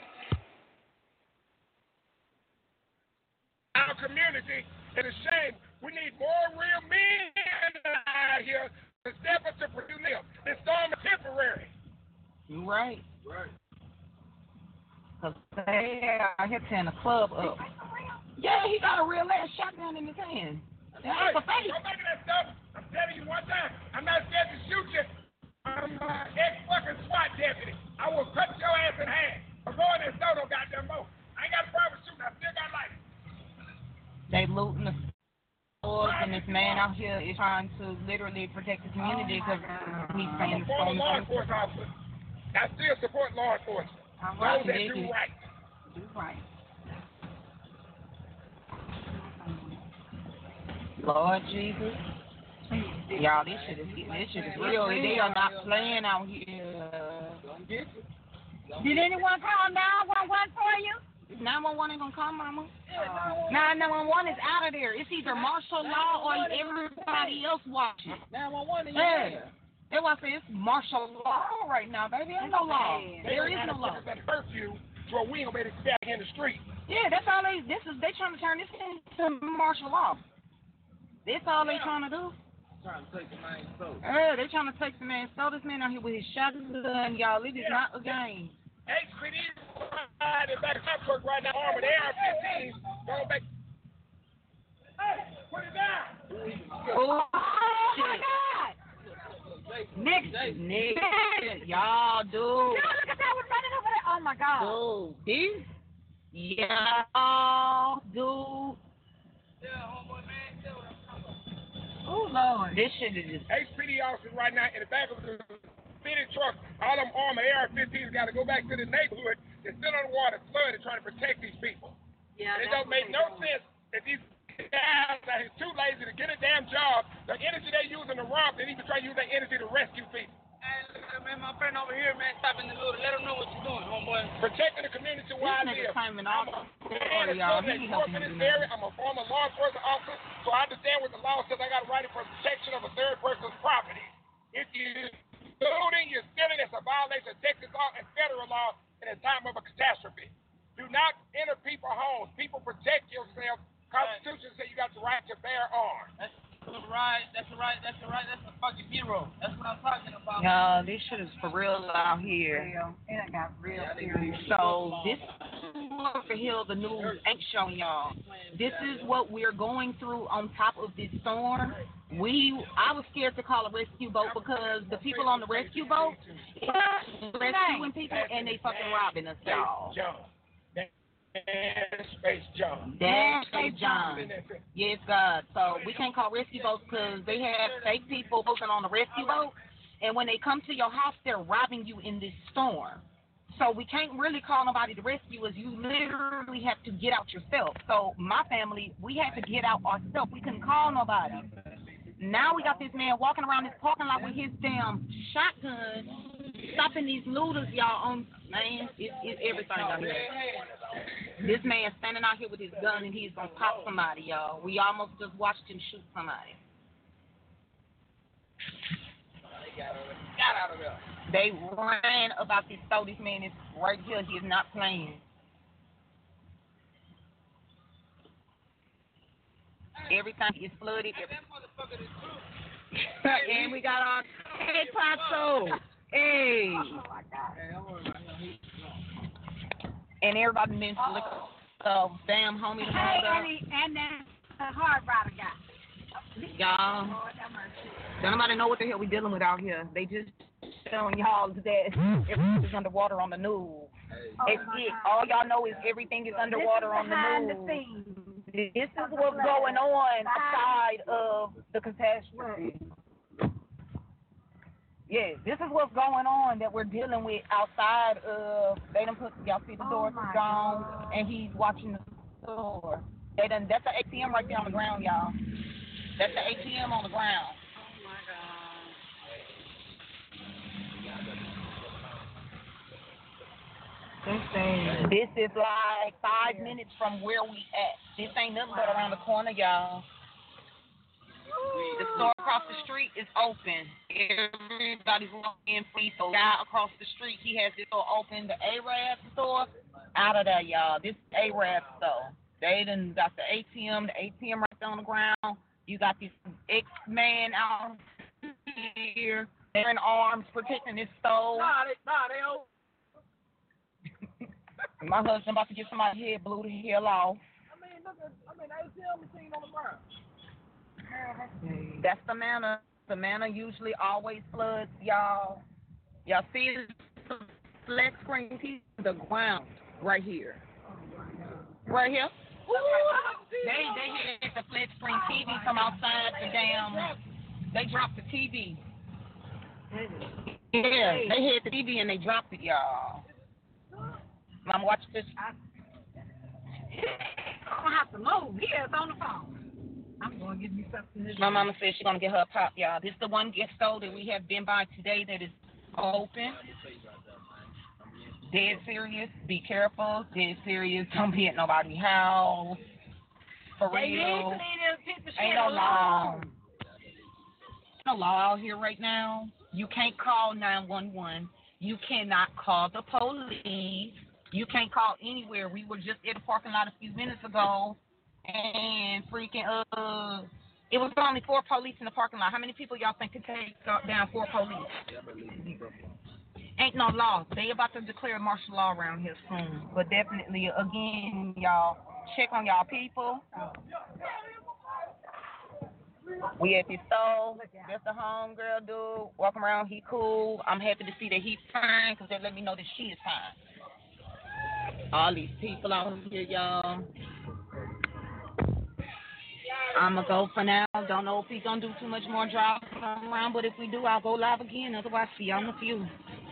Our community, it is a shame. We need more real men out here to step up to produce them. This storm is temporary. You're right. Right. Because they out here tearing the club up. Yeah, he got a real ass shotgun in his hand. That's Right. a face. Don't make that stuff. I'm telling you one time, I'm not scared to shoot you. I'm an ex-fucking SWAT deputy. I will cut your ass in half. I'm going in there, no goddamn more. I ain't got a problem with shooting. I still got life. They looting the stores, and this man out here is trying to literally protect the community because he's saying I'm a the former storm law is enforcement officer. I still support law enforcement. All right, Those that you do did. right. Do right. Lord Jesus. Y'all, this shit is this shit is real. They are not playing out here. Did anyone call nine one one for you? nine one one ain't gonna come, Mama. nine one one is out of there. It's either martial law or everybody else watching. nine one one is yeah. That's why I say it's martial law right now, baby. Ain't no law. There is no law. That curfew to where we ain't gonna be able to stay out here in the street. Yeah, that's all they. This is they trying to turn this into martial law. That's all they trying to do. Trying to take the man's soul. Yeah, they trying to take the man's soul. This man out here with his shotgun, y'all. It is not a game. H P D riding back in Pittsburgh right now, armed with A R fifteens, going back. Hey, put it down. Oh, shit. Next, next, y'all, dude. Y'all look at that one running over there. Oh my God. Dude, this, y'all, dude. Yeah, homeboy, man. Oh Lord, this shit is just. H P D officers right now in the back of the fitted truck. All them armed A R fifteens got to go back to the neighborhood. They're still underwater, flooded, trying to protect these people. Yeah, it don't make no sense if these guys are too lazy to get a damn job. The energy they using to rob, they need to try to use that energy to rescue people. Hey, look, man, my friend over here, man, stop in the middle. Let them know what you're doing, homeboy. Protecting the community where I This nigga live. claiming I'm all a man that's y'all. in He this helping you do area. nothing. I'm a former law enforcement officer, so I understand what the law says. I got a right for protection of a third person's property. If you're looting, you're stealing, it's a violation of Texas law and federal law in a time of a catastrophe. Do not enter people's homes. People protect yourself. Constitution says you got the right to bear arms. That's right. That's right. That's right. That's the fucking hero. That's what I'm talking about. Y'all, this shit is for real out here. Real. It got real serious. So this is what the hell the news ain't showing y'all. This is what we're going through on top of this storm. We, I was scared to call a rescue boat because the people on the rescue boat rescuing people and they fucking robbing us, y'all. Space John. That's Space John. Yes, God. So we can't call rescue boats because they have fake people posting on the rescue boat, and when they come to your house, they're robbing you in this storm. So we can't really call nobody to rescue us. You literally have to get out yourself. So my family, we had to get out ourselves. We couldn't call nobody. Now we got this man walking around this parking lot with his damn shotgun, stopping these looters, y'all. On man, it's, it's everything out here. This man standing out here with his gun and he's gonna pop somebody, y'all. We almost just watched him shoot somebody. Got out of there. They ran about this store. This man is right here. He is not playing. Everything is flooded. And we got our hey Paso. Hey. And everybody been to liquor. So damn homie the Hey, mother. and, he, and then the hard rider guy. Y'all. Don't nobody know what the hell we dealing with out here. They just showing y'all that everything's underwater on the news. That's it. All y'all know is everything is underwater on the behind news. the scenes. This is what's going on outside of the catastrophe. Yeah, this is what's going on that we're dealing with outside of. They done put y'all see the doors Oh down, and he's watching the store. They done. That's the A T M right there on the ground, y'all. That's the A T M on the ground. Oh my God. This is like five minutes from where we at. This ain't nothing but around the corner, y'all. The store across the street is open. Everybody's walking free. So guy across the street, he has this store open. The Arab store, out of there, y'all. This Arab store. They done got the A T M, the A T M right there on the ground. You got this X-Man out here. They're in arms protecting this store. Nah, they, nah, they old. My husband about to get somebody's head blew the hell off. I mean, look at, I mean, A T M machine on the ground. That's the manna. The manna usually always floods, y'all. Y'all see the flat screen T V, the ground right here. Right here. They they hit the flat screen T V from outside the damn. They dropped the T V. Yeah, they hit the T V and they dropped it, y'all. Mama, watch this. I'm gonna have to move. He is on the phone. I'm gonna give you something. My mama said she's gonna get her a pop, y'all. This is the one gift store that we have been by today that is open. Dead serious. Be careful. Dead serious. Don't be at nobody's house. For real. Ain't no law. Ain't no law out here right now. You can't call nine one one. You cannot call the police. You can't call anywhere. We were just at the parking lot a few minutes ago, and freaking uh, it was only four police in the parking lot. How many people y'all think could take down four police? Ain't no law. They about to declare martial law around here soon. But definitely, again, y'all, check on y'all people. We at this store. That's the homegirl dude. Walking around, he cool. I'm happy to see that he's fine because they let me know that she is fine. All these people out here, y'all. I'ma go for now. Don't know if we gonna do too much more driving around, but if we do, I'll go live again. Otherwise, see y'all in a few.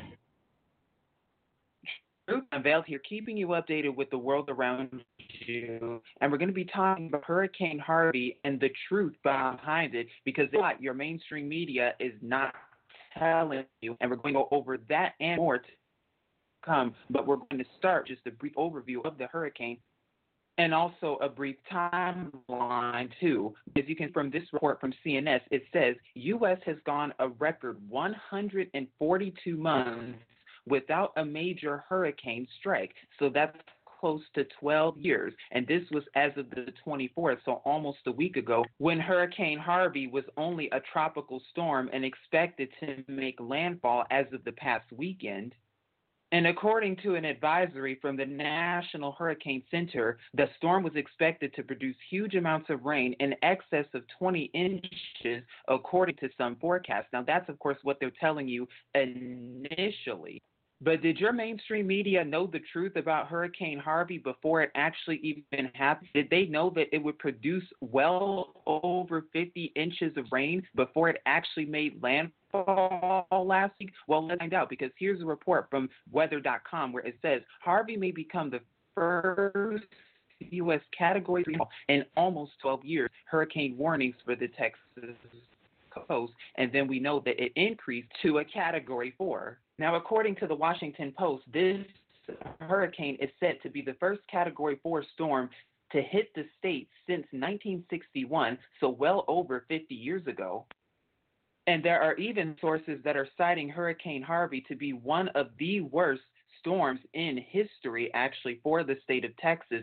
Unveiled here, keeping you updated with the world around you. And we're going to be talking about Hurricane Harvey and the truth behind it, because what your mainstream media is not telling you. And we're going to go over that and more to come. But we're going to start just a brief overview of the hurricane and also a brief timeline, too. As you can, from this report from C N S, it says U S has gone a record one hundred forty-two months without a major hurricane strike. So that's close to twelve years. And this was as of the twenty-fourth, so almost a week ago, when Hurricane Harvey was only a tropical storm and expected to make landfall as of the past weekend. And according to an advisory from the National Hurricane Center, the storm was expected to produce huge amounts of rain in excess of twenty inches, according to some forecasts. Now, that's, of course, what they're telling you initially. But did your mainstream media know the truth about Hurricane Harvey before it actually even happened? Did they know that it would produce well over fifty inches of rain before it actually made landfall last week? Well, let's find out, because here's a report from weather dot com where it says Harvey may become the first U S category three in almost twelve years. Hurricane warnings for the Texas coast, and then we know that it increased to a category four. Now, according to the Washington Post, this hurricane is said to be the first category four storm to hit the state since nineteen sixty-one, so well over fifty years ago. And there are even sources that are citing Hurricane Harvey to be one of the worst storms in history, actually, for the state of Texas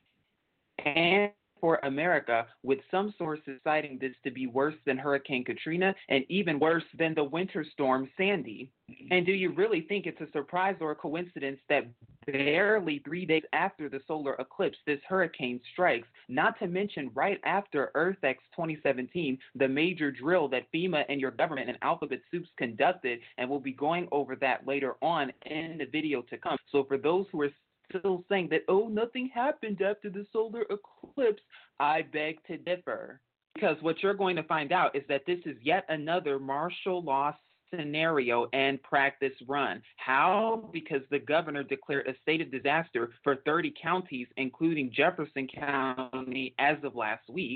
and for America, with some sources citing this to be worse than Hurricane Katrina and even worse than the winter storm Sandy. And do you really think it's a surprise or a coincidence that barely three days after the solar eclipse, this hurricane strikes, not to mention right after EarthX twenty seventeen, the major drill that FEMA and your government and Alphabet Soups conducted, and we'll be going over that later on in the video to come. So for those who are still saying that, oh, nothing happened after the solar eclipse, I beg to differ. Because what you're going to find out is that this is yet another martial law scenario and practice run. How? Because the governor declared a state of disaster for thirty counties, including Jefferson County, as of last week.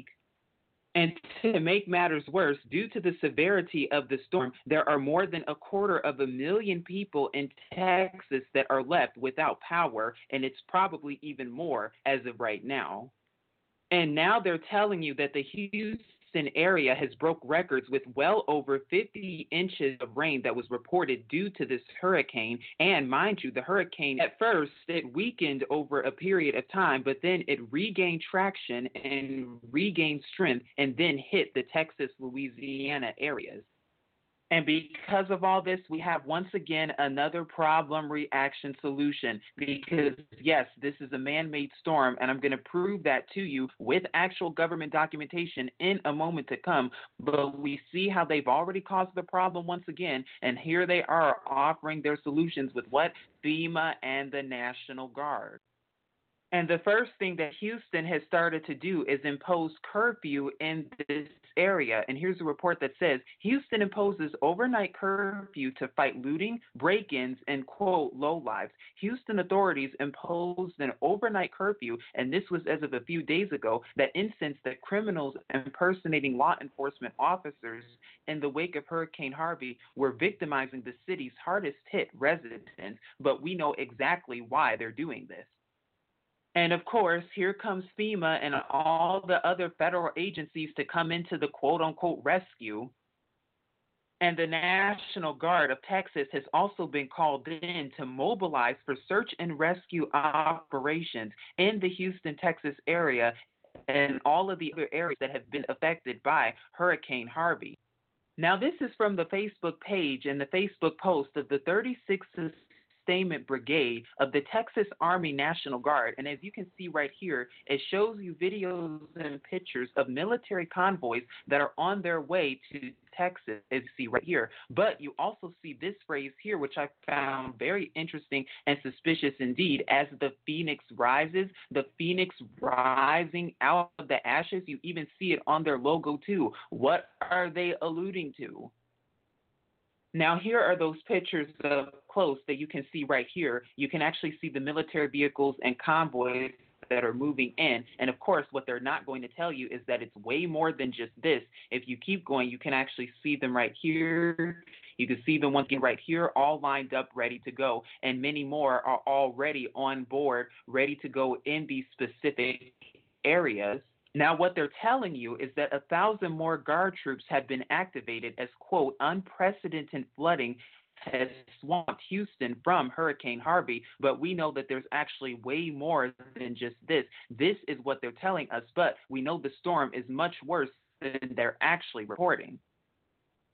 And to make matters worse, due to the severity of the storm, there are more than a quarter of a million people in Texas that are left without power, and it's probably even more as of right now. And now they're telling you that the Houston area has broke records with well over fifty inches of rain that was reported due to this hurricane. And mind you, the hurricane, at first, it weakened over a period of time, but then it regained traction and regained strength and then hit the Texas, Louisiana areas. And because of all this, we have once again another problem reaction solution. Because, yes, this is a man-made storm, and I'm going to prove that to you with actual government documentation in a moment to come. But we see how they've already caused the problem once again, and here they are offering their solutions with what? FEMA and the National Guard. And the first thing that Houston has started to do is impose curfew in this area. And here's a report that says Houston imposes overnight curfew to fight looting, break-ins, and, quote, lowlives. Houston authorities imposed an overnight curfew, and this was as of a few days ago, that incensed that criminals impersonating law enforcement officers in the wake of Hurricane Harvey were victimizing the city's hardest-hit residents. But we know exactly why they're doing this. And, of course, here comes FEMA and all the other federal agencies to come into the quote-unquote rescue. And the National Guard of Texas has also been called in to mobilize for search and rescue operations in the Houston, Texas area and all of the other areas that have been affected by Hurricane Harvey. Now, this is from the Facebook page and the Facebook post of the thirty-sixth Sustainment Brigade of the Texas Army National Guard. And as you can see right here, it shows you videos and pictures of military convoys that are on their way to Texas, as you see right here. But you also see this phrase here, which I found very interesting and suspicious indeed. As the phoenix rises, the phoenix rising out of the ashes, you even see it on their logo too. What are they alluding to? Now, here are those pictures up close that you can see right here. You can actually see the military vehicles and convoys that are moving in. And, of course, what they're not going to tell you is that it's way more than just this. If you keep going, you can actually see them right here. You can see them once again right here, all lined up, ready to go. And many more are already on board, ready to go in these specific areas. Now, what they're telling you is that a thousand more Guard troops have been activated as, quote, unprecedented flooding has swamped Houston from Hurricane Harvey. But we know that there's actually way more than just this. This is what they're telling us, but we know the storm is much worse than they're actually reporting.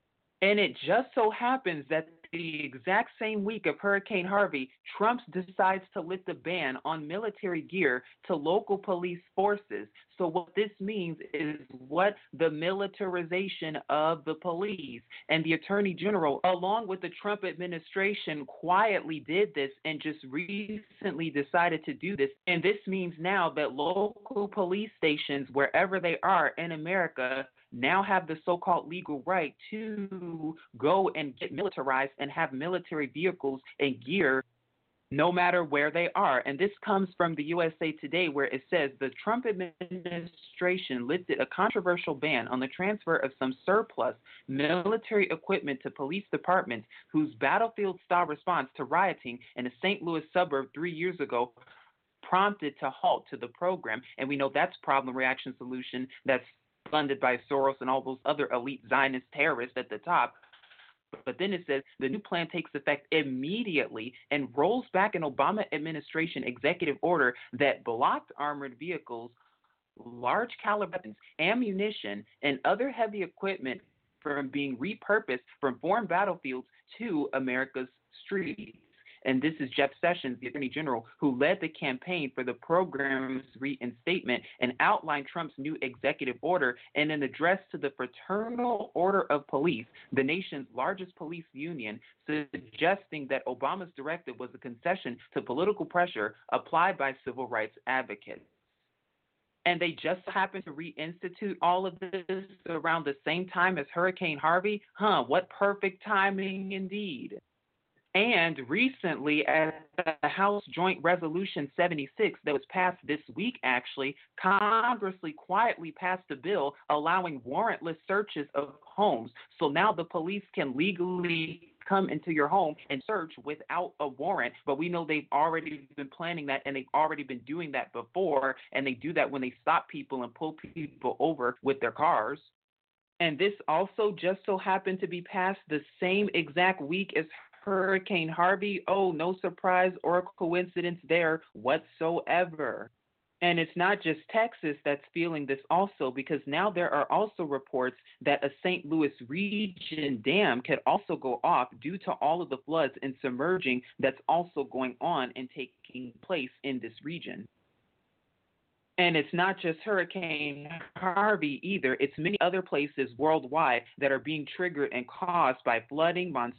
And it just so happens that the exact same week of Hurricane Harvey, Trump decides to lift a ban on military gear to local police forces. So what this means is what the militarization of the police and the Attorney General, along with the Trump administration, quietly did this and just recently decided to do this. And this means now that local police stations, wherever they are in America, now have the so-called legal right to go and get militarized and have military vehicles and gear no matter where they are. And this comes from the U S A Today, where it says the Trump administration lifted a controversial ban on the transfer of some surplus military equipment to police departments whose battlefield-style response to rioting in a Saint Louis suburb three years ago prompted to halt to the program. And we know that's Problem Reaction Solution that's funded by Soros and all those other elite Zionist terrorists at the top. But then it says the new plan takes effect immediately and rolls back an Obama administration executive order that blocked armored vehicles, large caliber weapons, ammunition, and other heavy equipment from being repurposed from foreign battlefields to America's streets. And this is Jeff Sessions, the Attorney General, who led the campaign for the program's reinstatement and outlined Trump's new executive order in an address to the Fraternal Order of Police, the nation's largest police union, suggesting that Obama's directive was a concession to political pressure applied by civil rights advocates. And they just happened to reinstitute all of this around the same time as Hurricane Harvey? Huh, what perfect timing indeed. And recently, at the House Joint Resolution seventy-six that was passed this week, actually, Congress quietly passed a bill allowing warrantless searches of homes. So now the police can legally come into your home and search without a warrant. But we know they've already been planning that, and they've already been doing that before. And they do that when they stop people and pull people over with their cars. And this also just so happened to be passed the same exact week as Hurricane Harvey. Oh, no surprise or coincidence there whatsoever. And it's not just Texas that's feeling this also, because now there are also reports that a Saint Louis region dam could also go off due to all of the floods and submerging that's also going on and taking place in this region. And it's not just Hurricane Harvey either. It's many other places worldwide that are being triggered and caused by flooding, monsoon,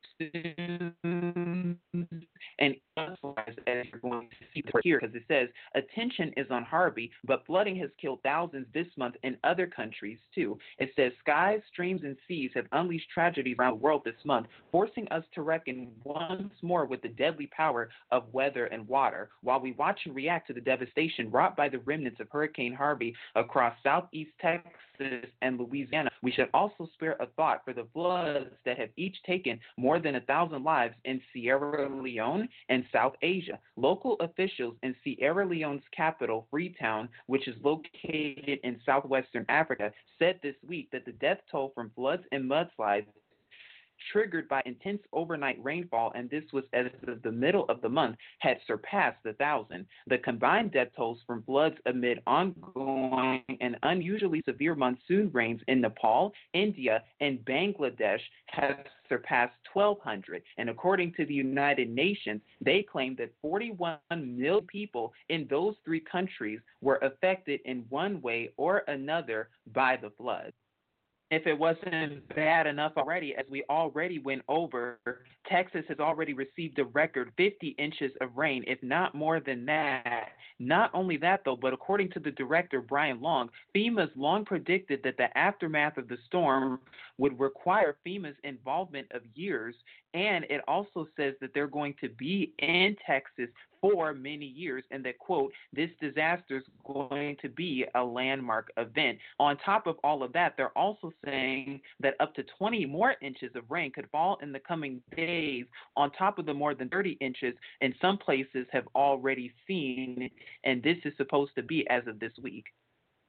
and as you're going to see here, because it says attention is on Harvey, but flooding has killed thousands this month in other countries too. It says skies, streams, and seas have unleashed tragedies around the world this month, forcing us to reckon once more with the deadly power of weather and water. While we watch and react to the devastation wrought by the remnants of Hurricane Harvey across southeast Texas and Louisiana, we should also spare a thought for the floods that have each taken more than a thousand lives in Sierra Leone and South Asia. Local officials in Sierra Leone's capital, Freetown, which is located in southwestern Africa, said this week that the death toll from floods and mudslides triggered by intense overnight rainfall, and this was as of the middle of the month, had surpassed the thousand. The combined death tolls from floods amid ongoing and unusually severe monsoon rains in Nepal, India, and Bangladesh have surpassed twelve hundred. And according to the United Nations, they claim that forty-one million people in those three countries were affected in one way or another by the floods. If it wasn't bad enough already, as we already went over, Texas has already received a record fifty inches of rain, if not more than that. Not only that, though, but according to the director, Brian Long, FEMA's long predicted that the aftermath of the storm would require FEMA's involvement of years, and it also says that they're going to be in Texas for many years, and that, quote, this disaster is going to be a landmark event. On top of all of that, they're also saying that up to twenty more inches of rain could fall in the coming days, on top of the more than thirty inches in some places have already seen, and this is supposed to be as of this week.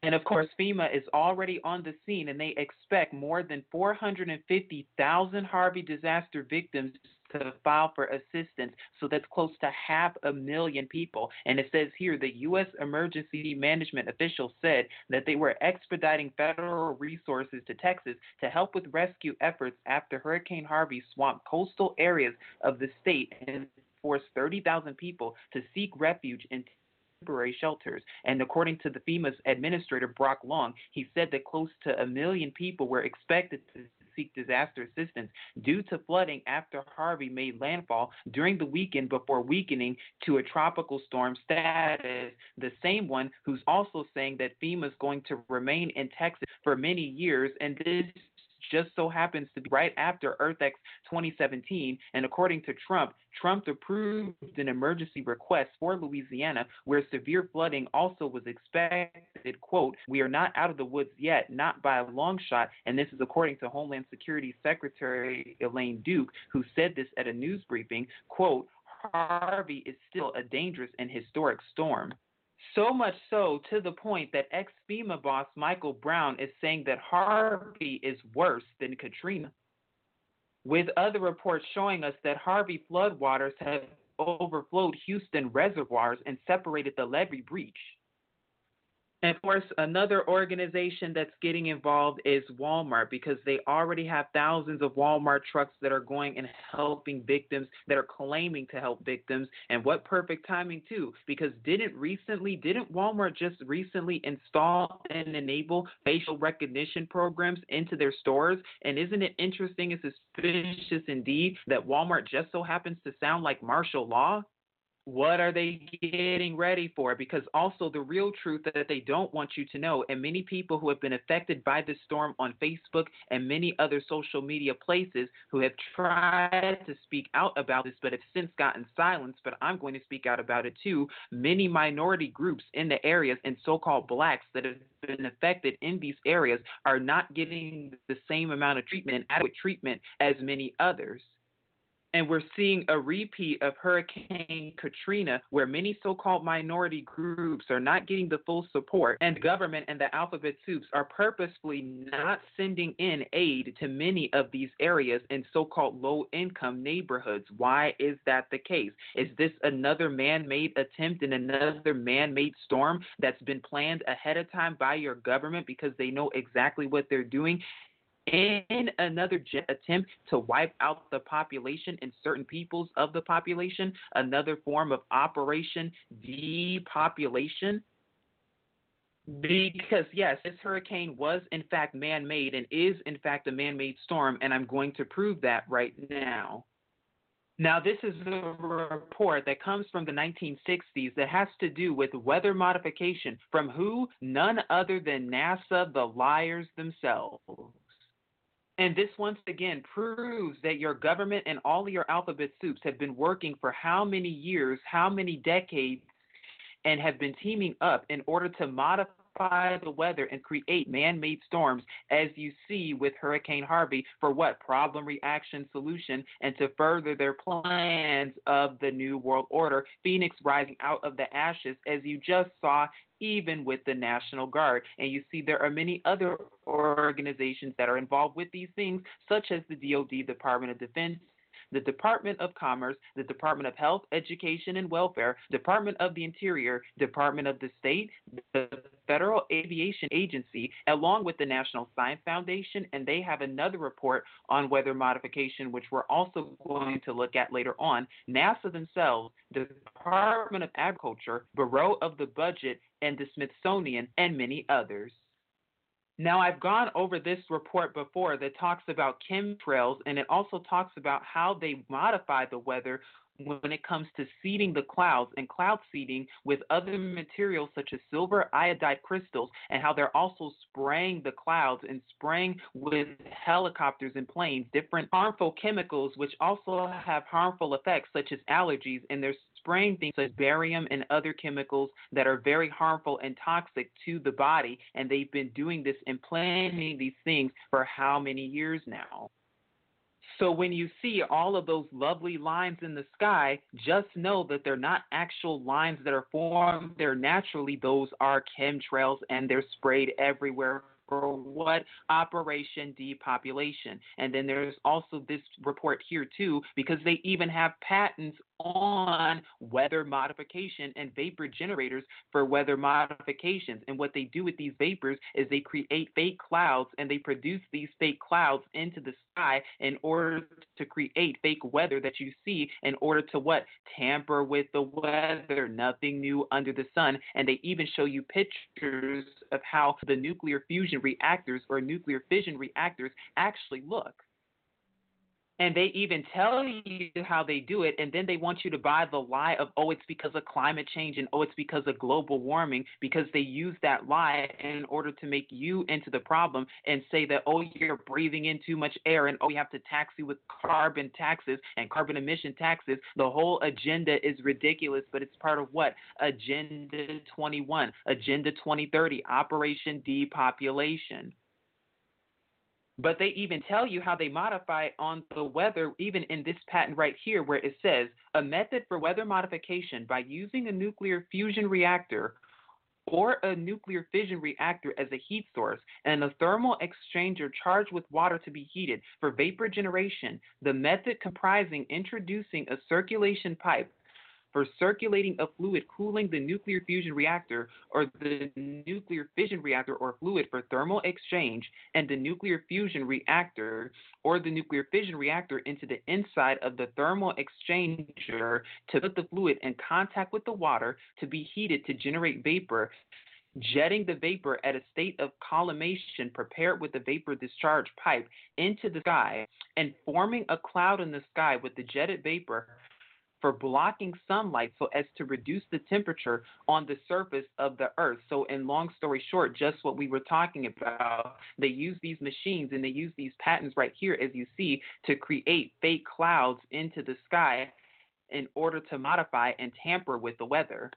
And of course, FEMA is already on the scene, and they expect more than four hundred fifty thousand Harvey disaster victims to file for assistance. So that's close to half a million people. And it says here the U S emergency management officials said that they were expediting federal resources to Texas to help with rescue efforts after Hurricane Harvey swamped coastal areas of the state and forced thirty thousand people to seek refuge in temporary shelters. And according to the FEMA's administrator, Brock Long, he said that close to a million people were expected to seek disaster assistance due to flooding after Harvey made landfall during the weekend before weakening to a tropical storm status, the same one who's also saying that FEMA is going to remain in Texas for many years, and this just so happens to be right after EarthX twenty seventeen, and according to Trump, Trump approved an emergency request for Louisiana where severe flooding also was expected. Quote, "We are not out of the woods yet, not by a long shot," and this is according to Homeland Security Secretary Elaine Duke, who said this at a news briefing. Quote, "Harvey is still a dangerous and historic storm." So much so to the point that ex-FEMA boss Michael Brown is saying that Harvey is worse than Katrina, with other reports showing us that Harvey floodwaters have overflowed Houston reservoirs and separated the Levee Breach. And of course, another organization that's getting involved is Walmart, because they already have thousands of Walmart trucks that are going and helping victims, that are claiming to help victims. And what perfect timing too, because didn't recently, didn't Walmart just recently install and enable facial recognition programs into their stores? And isn't it interesting and suspicious indeed that Walmart just so happens to sound like martial law? What are they getting ready for? Because also the real truth that they don't want you to know, and many people who have been affected by this storm on Facebook and many other social media places who have tried to speak out about this but have since gotten silenced, but I'm going to speak out about it too. Many minority groups in the areas and so-called blacks that have been affected in these areas are not getting the same amount of treatment and adequate treatment as many others. And we're seeing a repeat of Hurricane Katrina, where many so-called minority groups are not getting the full support, and the government and the alphabet soups are purposefully not sending in aid to many of these areas in so-called low-income neighborhoods. Why is that the case? Is this another man-made attempt and another man-made storm that's been planned ahead of time by your government because they know exactly what they're doing? In another attempt to wipe out the population and certain peoples of the population, another form of Operation Depopulation? Because, yes, this hurricane was, in fact, man-made and is, in fact, a man-made storm, and I'm going to prove that right now. Now, this is a report that comes from the nineteen sixties that has to do with weather modification from who? None other than NASA, the liars themselves. And this once again proves that your government and all of your alphabet soups have been working for how many years, how many decades, and have been teaming up in order to modify the weather and create man-made storms, as you see with Hurricane Harvey, for what? Problem, reaction, solution, and to further their plans of the New World Order, Phoenix rising out of the ashes, as you just saw even with the National Guard. And you see there are many other organizations that are involved with these things, such as the D O D, Department of Defense, the Department of Commerce, the Department of Health, Education, and Welfare, Department of the Interior, Department of the State, the Federal Aviation Agency, along with the National Science Foundation, and they have another report on weather modification, which we're also going to look at later on, NASA themselves, the Department of Agriculture, Bureau of the Budget, and the Smithsonian, and many others. Now, I've gone over this report before that talks about chemtrails, and it also talks about how they modify the weather when it comes to seeding the clouds and cloud seeding with other materials such as silver iodide crystals, and how they're also spraying the clouds and spraying with helicopters and planes different harmful chemicals which also have harmful effects such as allergies, and they're spraying things like barium and other chemicals that are very harmful and toxic to the body, and they've been doing this and planning these things for how many years now? So when you see all of those lovely lines in the sky, just know that they're not actual lines that are formed. They're naturally, those are chemtrails, and they're sprayed everywhere. For what? Operation Depopulation. And then there's also this report here too, because they even have patents on weather modification and vapor generators for weather modifications. And what they do with these vapors is they create fake clouds, and they produce these fake clouds into the sky in order to create fake weather that you see, in order to what? Tamper with the weather. Nothing new under the sun. And they even show you pictures of how the nuclear fusion reactors or nuclear fission reactors actually look. And they even tell you how they do it, and then they want you to buy the lie of, oh, it's because of climate change, and oh, it's because of global warming, because they use that lie in order to make you into the problem and say that, oh, you're breathing in too much air, and oh, we have to tax you with carbon taxes and carbon emission taxes. The whole agenda is ridiculous, but it's part of what? Agenda twenty-one, Agenda twenty thirty, Operation Depopulation. But they even tell you how they modify on the weather, even in this patent right here, where it says a method for weather modification by using a nuclear fusion reactor or a nuclear fission reactor as a heat source and a thermal exchanger charged with water to be heated for vapor generation. The method comprising introducing a circulation pipe for circulating a fluid cooling the nuclear fusion reactor or the nuclear fission reactor or fluid for thermal exchange, and the nuclear fusion reactor or the nuclear fission reactor into the inside of the thermal exchanger to put the fluid in contact with the water to be heated to generate vapor, jetting the vapor at a state of collimation prepared with the vapor discharge pipe into the sky, and forming a cloud in the sky with the jetted vapor for blocking sunlight so as to reduce the temperature on the surface of the earth. So in long story short, just what we were talking about, they use these machines and they use these patents right here, as you see, to create fake clouds into the sky in order to modify and tamper with the weather.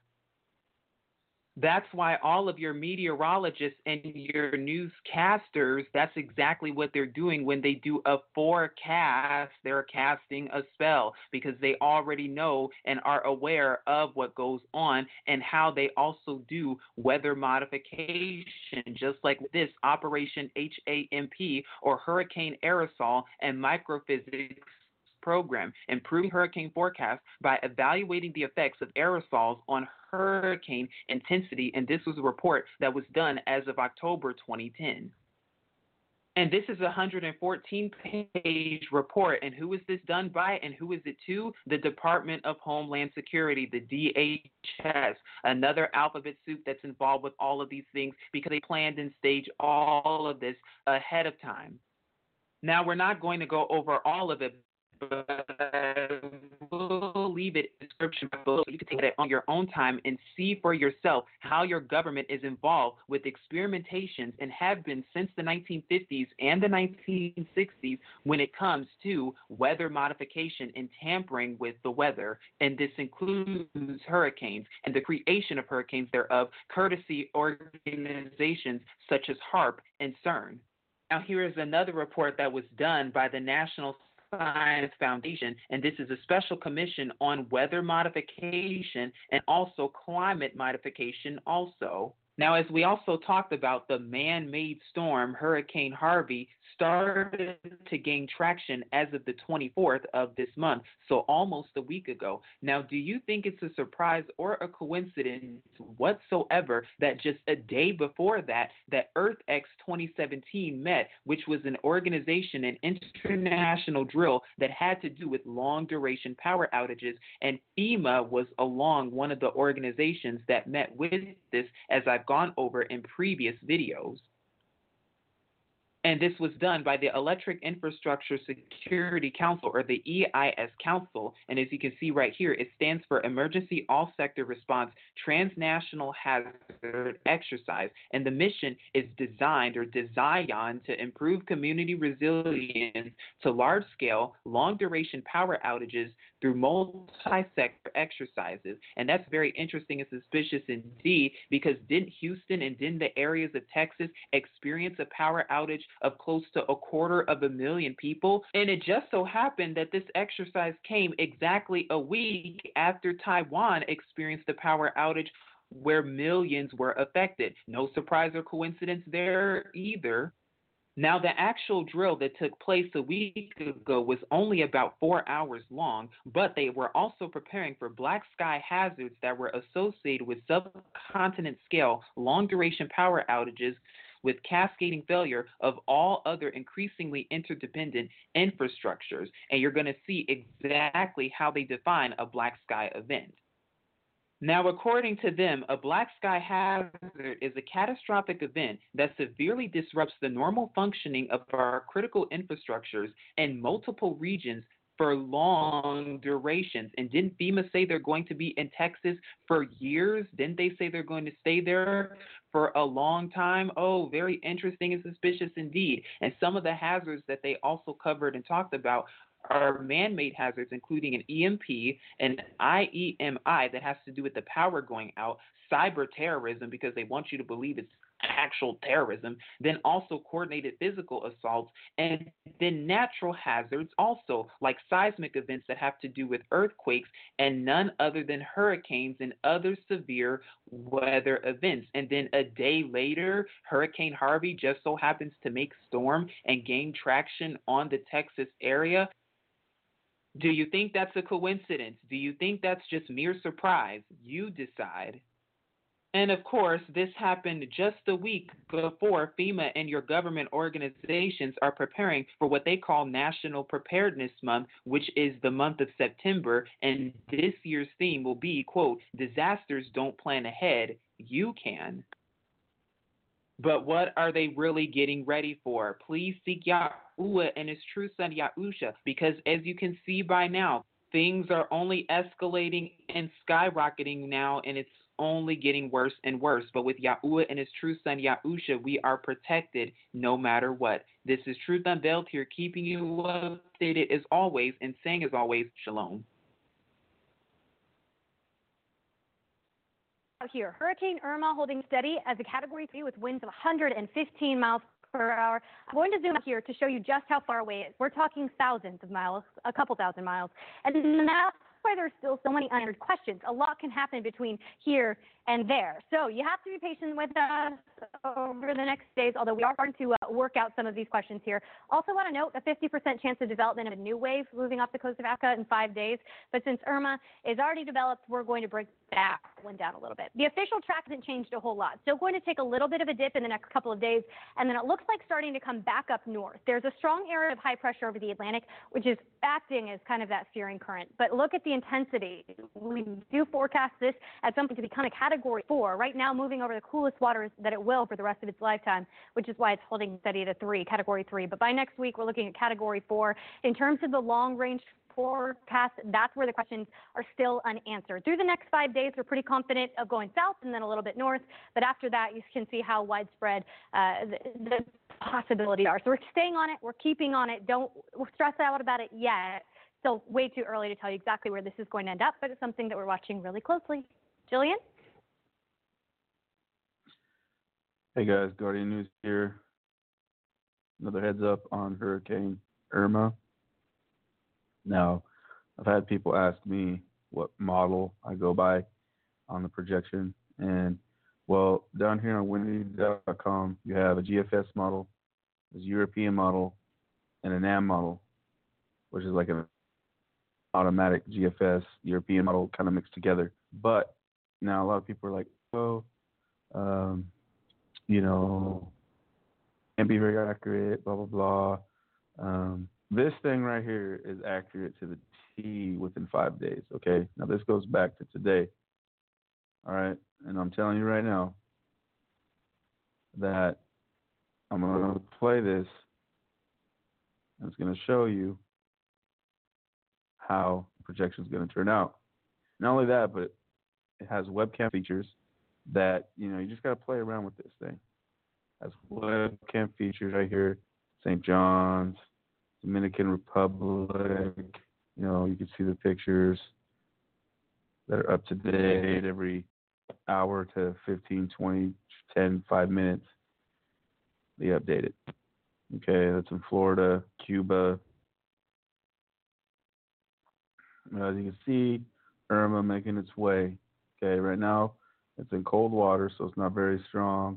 That's why all of your meteorologists and your newscasters, that's exactly what they're doing when they do a forecast. They're casting a spell because they already know and are aware of what goes on and how they also do weather modification, just like this Operation H A M P or Hurricane Aerosol and Microphysics program, improving hurricane forecasts by evaluating the effects of aerosols on hurricane intensity, and this was a report that was done as of October twenty ten. And this is a one hundred fourteen page report, and who is this done by and who is it to? The Department of Homeland Security, the D H S, another alphabet soup that's involved with all of these things because they planned and staged all of this ahead of time. Now, we're not going to go over all of it, but we'll leave it in the description below so you can take it on your own time and see for yourself how your government is involved with experimentations and have been since the nineteen fifties and the nineteen sixties when it comes to weather modification and tampering with the weather. And this includes hurricanes and the creation of hurricanes thereof, courtesy organizations such as HAARP and CERN. Now, here is another report that was done by the National Science Foundation, and this is a special commission on weather modification and also climate modification also. Now, as we also talked about, the man-made storm, Hurricane Harvey, started to gain traction as of the twenty-fourth of this month, so almost a week ago. Now, do you think it's a surprise or a coincidence whatsoever that just a day before that, that EarthX twenty seventeen met, which was an organization, an international drill that had to do with long-duration power outages, and FEMA was along one of the organizations that met with this, as I've gone over in previous videos. And this was done by the Electric Infrastructure Security Council, or the E I S Council. And as you can see right here, it stands for Emergency All-Sector Response Transnational Hazard Exercise. And the mission is designed or designed to improve community resilience to large-scale, long-duration power outages through multi-sector exercises. And that's very interesting and suspicious indeed, because didn't Houston and didn't the areas of Texas experience a power outage of close to a quarter of a million people? And it just so happened that this exercise came exactly a week after Taiwan experienced a power outage where millions were affected. No surprise or coincidence there either. Now, the actual drill that took place a week ago was only about four hours long, but they were also preparing for black sky hazards that were associated with subcontinent scale, long duration power outages with cascading failure of all other increasingly interdependent infrastructures. And you're going to see exactly how they define a black sky event. Now, according to them, a black sky hazard is a catastrophic event that severely disrupts the normal functioning of our critical infrastructures in multiple regions for long durations. And didn't FEMA say they're going to be in Texas for years? Didn't they say they're going to stay there for a long time? Oh, very interesting and suspicious indeed. And some of the hazards that they also covered and talked about are man-made hazards, including an E M P, an I E M I that has to do with the power going out, cyber terrorism because they want you to believe it's actual terrorism, then also coordinated physical assaults, and then natural hazards also, like seismic events that have to do with earthquakes and none other than hurricanes and other severe weather events. And then a day later, Hurricane Harvey just so happens to make storm and gain traction on the Texas area. Do you think that's a coincidence? Do you think that's just mere surprise? You decide. And of course, this happened just a week before FEMA and your government organizations are preparing for what they call National Preparedness Month, which is the month of September. And this year's theme will be, quote, disasters don't plan ahead, you can. But what are they really getting ready for? Please seek Yahuwah and his true son Yahusha, because as you can see by now, things are only escalating and skyrocketing now, and it's only getting worse and worse. But with Yahuwah and his true son Yahusha, we are protected no matter what. This is Truth Unveiled here, keeping you updated as always, and saying as always, shalom. Here, Hurricane Irma holding steady as a Category three with winds of one hundred fifteen miles per hour. I'm going to zoom out here to show you just how far away it is. We're talking thousands of miles, a couple thousand miles. And that's why there's still so many unanswered questions. A lot can happen between here and there. So you have to be patient with us over the next days, although we are starting to uh, work out some of these questions here. Also want to note a fifty percent chance of development of a new wave moving off the coast of Africa in five days. But since Irma is already developed, we're going to break that one down a little bit. The official track hasn't changed a whole lot. Still going to take a little bit of a dip in the next couple of days, and then it looks like starting to come back up north. There's a strong area of high pressure over the Atlantic, which is acting as kind of that steering current. But look at the intensity. We do forecast this at some point to become a Category four. Right now, moving over the coolest waters that it will for the rest of its lifetime, which is why it's holding steady at a three, Category three. But by next week, we're looking at Category four. In terms of the long-range forecast, that's where the questions are still unanswered. Through the next five days, we're pretty confident of going south and then a little bit north. But after that, you can see how widespread uh, the, the possibilities are. So we're staying on it. We're keeping on it. Don't stress out about it yet. Still way too early to tell you exactly where this is going to end up, but it's something that we're watching really closely. Jillian? Hey guys, Guardian News here. Another heads up on Hurricane Irma. Now, I've had people ask me what model I go by on the projection. And, well, down here on windy dot com, you have a G F S model, there's a European model, and an A M model, which is like an automatic G F S, European model kind of mixed together. But now a lot of people are like, oh, um, you know, can't be very accurate, blah, blah, blah. Um, this thing right here is accurate to the T within five days, okay? Now, this goes back to today, all right? And I'm telling you right now that I'm going to play this, and it's going to show you how the projection is going to turn out. Not only that, but it has webcam features that, you know, you just got to play around with this thing. It has webcam features right here, Saint John's, Dominican Republic, You know, you can see the pictures that are up to date every hour to fifteen, twenty, ten, five minutes. They update it. Okay, that's in Florida, Cuba. As you can see, Irma making its way. Okay, right now it's in cold water, so it's not very strong.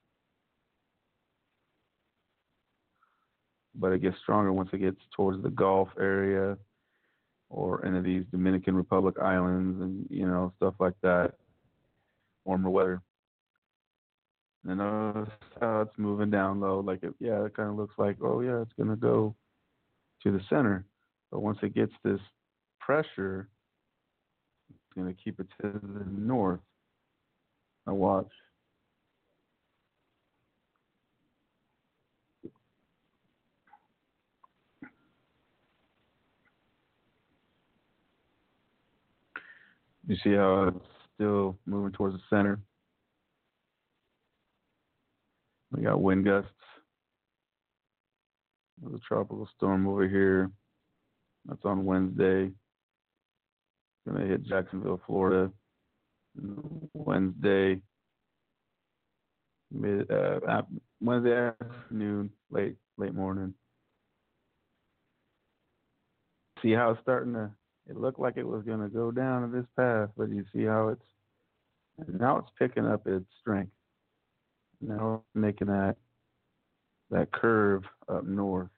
But it gets stronger once it gets towards the Gulf area or any of these Dominican Republic islands and, you know, stuff like that. Warmer weather. And notice how it's moving down low. Like, it, yeah, it kind of looks like, oh, yeah, it's going to go to the center. But once it gets this pressure, it's going to keep it to the north. Now watch. You see how it's still moving towards the center? We got wind gusts. There's a tropical storm over here. That's on Wednesday. It's going to hit Jacksonville, Florida. Wednesday, mid, uh, Wednesday afternoon, late, late morning. See how it's starting to, it looked like it was going to go down this path, but you see how it's, now it's picking up its strength. Now it's making that, that curve up north.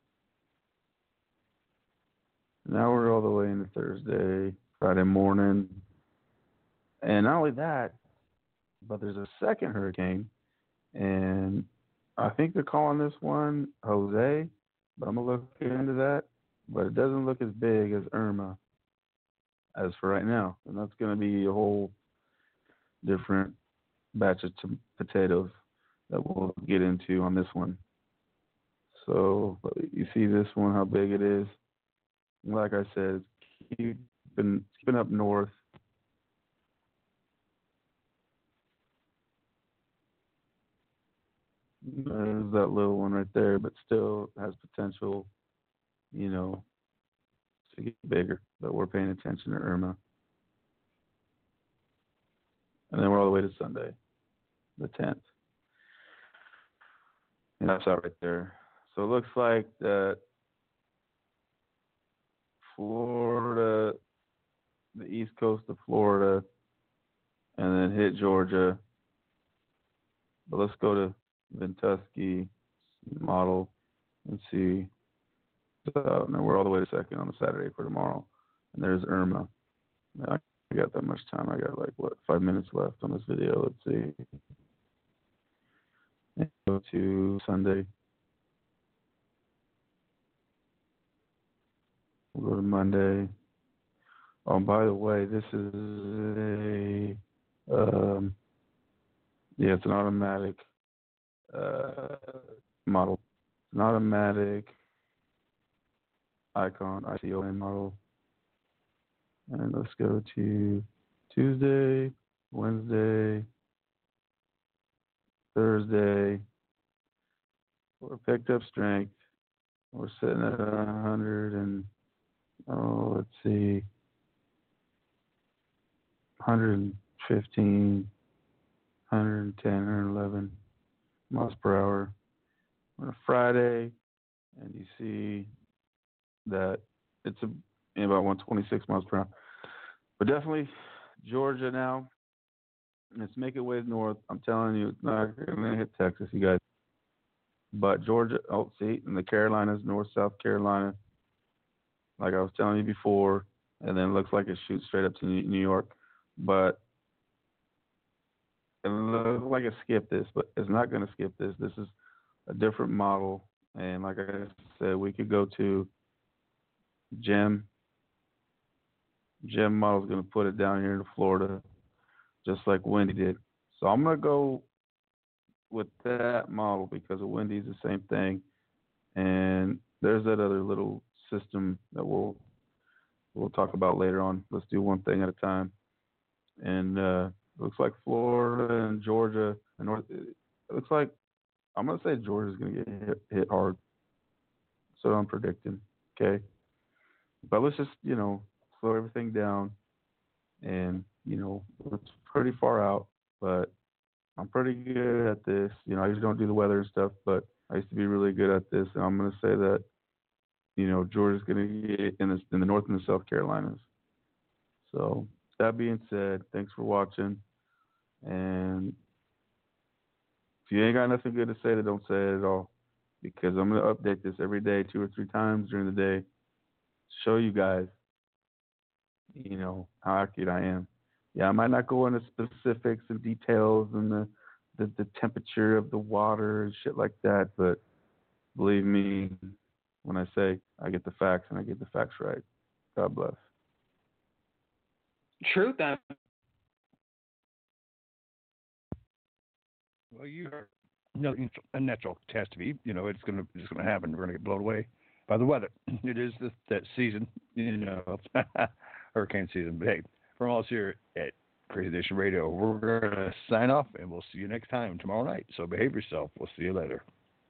Now we're all the way into Thursday, Friday morning. And not only that, but there's a second hurricane. And I think they're calling this one Jose, but I'm going to look into that. But it doesn't look as big as Irma as for right now. And that's going to be a whole different batch of t- potatoes that we'll get into on this one. So you see this one, how big it is. Like I said, it's keeping, keeping up north. There's that little one right there, but still has potential, you know, to get bigger. But we're paying attention to Irma. And then we're all the way to Sunday, the tenth. And that's out right there. So it looks like that Florida, the east coast of Florida, and then hit Georgia. But let's go to Ventusky model and see. So, and then we're all the way to second on the Saturday for tomorrow. And there's Irma. I got that much time. I got like, what, five minutes left on this video. Let's see. And go to Sunday. We'll go to Monday. Oh, and by the way, this is a, um, yeah, it's an automatic uh, model. It's an automatic icon, I C O N model. And let's go to Tuesday, Wednesday, Thursday. We're picked up strength. We're sitting at one hundred and, oh, let's see, one fifteen, one ten, one eleven miles per hour on a Friday, and you see that it's a, in about one twenty-six miles per hour. But definitely Georgia now. Let's make it way north. I'm telling you, it's not going to hit Texas, you guys. But Georgia, oh, see, in the Carolinas, North, South Carolina, like I was telling you before, and then it looks like it shoots straight up to New York. But it looks like it skipped this, but it's not going to skip this. This is a different model. And like I said, we could go to Gem. Gem model is going to put it down here in Florida, just like Wendy did. So I'm going to go with that model because of Wendy's the same thing. And there's that other little system that we'll we'll talk about later on. Let's do one thing at a time. And uh, it looks like Florida and Georgia and North. It looks like I'm going to say Georgia's going to get hit, hit hard. So I'm predicting. Okay. but let's just, you know, slow everything down. And, you know, it's pretty far out, but I'm pretty good at this. You know, I usually don't do the weather and stuff, but I used to be really good at this. And I'm going to say that, you know, Georgia's going to get in, this, in the North and the South Carolinas. So that being said, thanks for watching. And if you ain't got nothing good to say, then don't say it at all. Because I'm going to update this every day, two or three times during the day, show you guys, you know, how accurate I am. Yeah, I might not go into specifics and details and the, the, the temperature of the water and shit like that, but believe me when I say I get the facts and I get the facts right. God bless. Truth, then. Well, you heard no, a natural catastrophe. You know, it's gonna it's gonna happen. We're gonna get blown away by the weather. It is the, that season, you know, hurricane season. But hey, from us here at Crazy Nation Radio, we're gonna sign off, and we'll see you next time tomorrow night. So behave yourself. We'll see you later.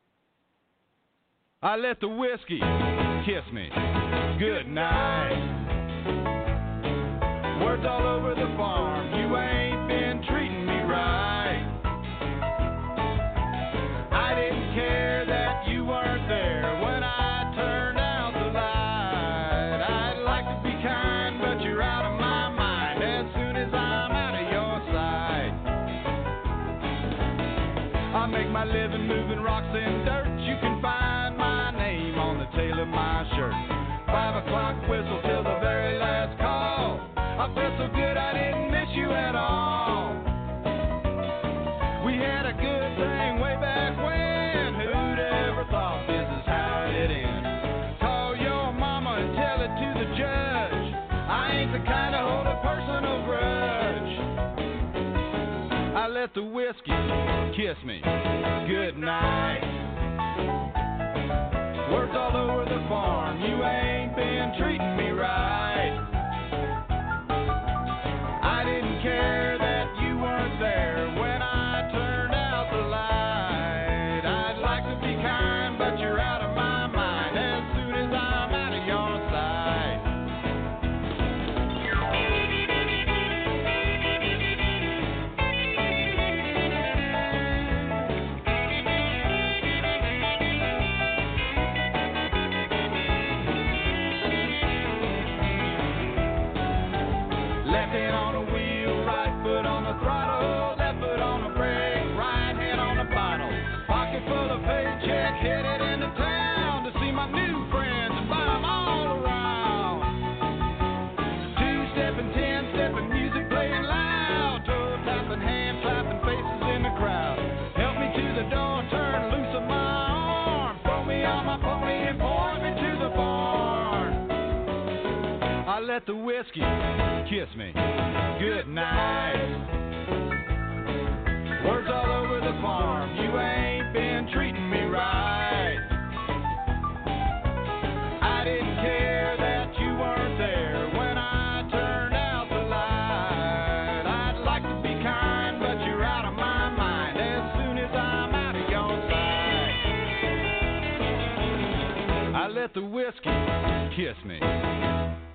I let the whiskey kiss me good night. Words all over the farm, you ain't been treating me right. I didn't care that you weren't there when I turned out the light. I'd like to be kind, but you're out of my mind as soon as I'm out of your sight. I make my living moving rocks and dirt. You can find my name on the tail of my shirt. Five o'clock whistle till the very last call. I felt so good I didn't miss you at all. We had a good thing way back when. Who'd ever thought this is how it'd end? Call your mama and tell it to the judge. I ain't the kind to hold a personal grudge. I let the whiskey kiss me good night. Words all over the farm, you ain't been treating me right. I didn't care that you weren't there when I turned out the light. I'd like to be kind, but you're out of my mind as soon as I'm out of your sight. Left hand on the wheel, right foot on the throttle, left foot on the brake, right hand on the bottle. Pocket full of paycheck, headed into town to see my new friends and buy them all around. Two-stepping, ten-stepping, music playing loud, toe-tapping, hand-clapping, faces in the crowd. Help me to the door, turn loose of my arm, throw me on my pony and point me to the barn. I let the whiskey kiss me good night. Words all over the farm, you ain't been treating me right. I didn't care that you weren't there when I turned out the light. I'd like to be kind, but you're out of my mind as soon as I'm out of your sight. I let the whiskey kiss me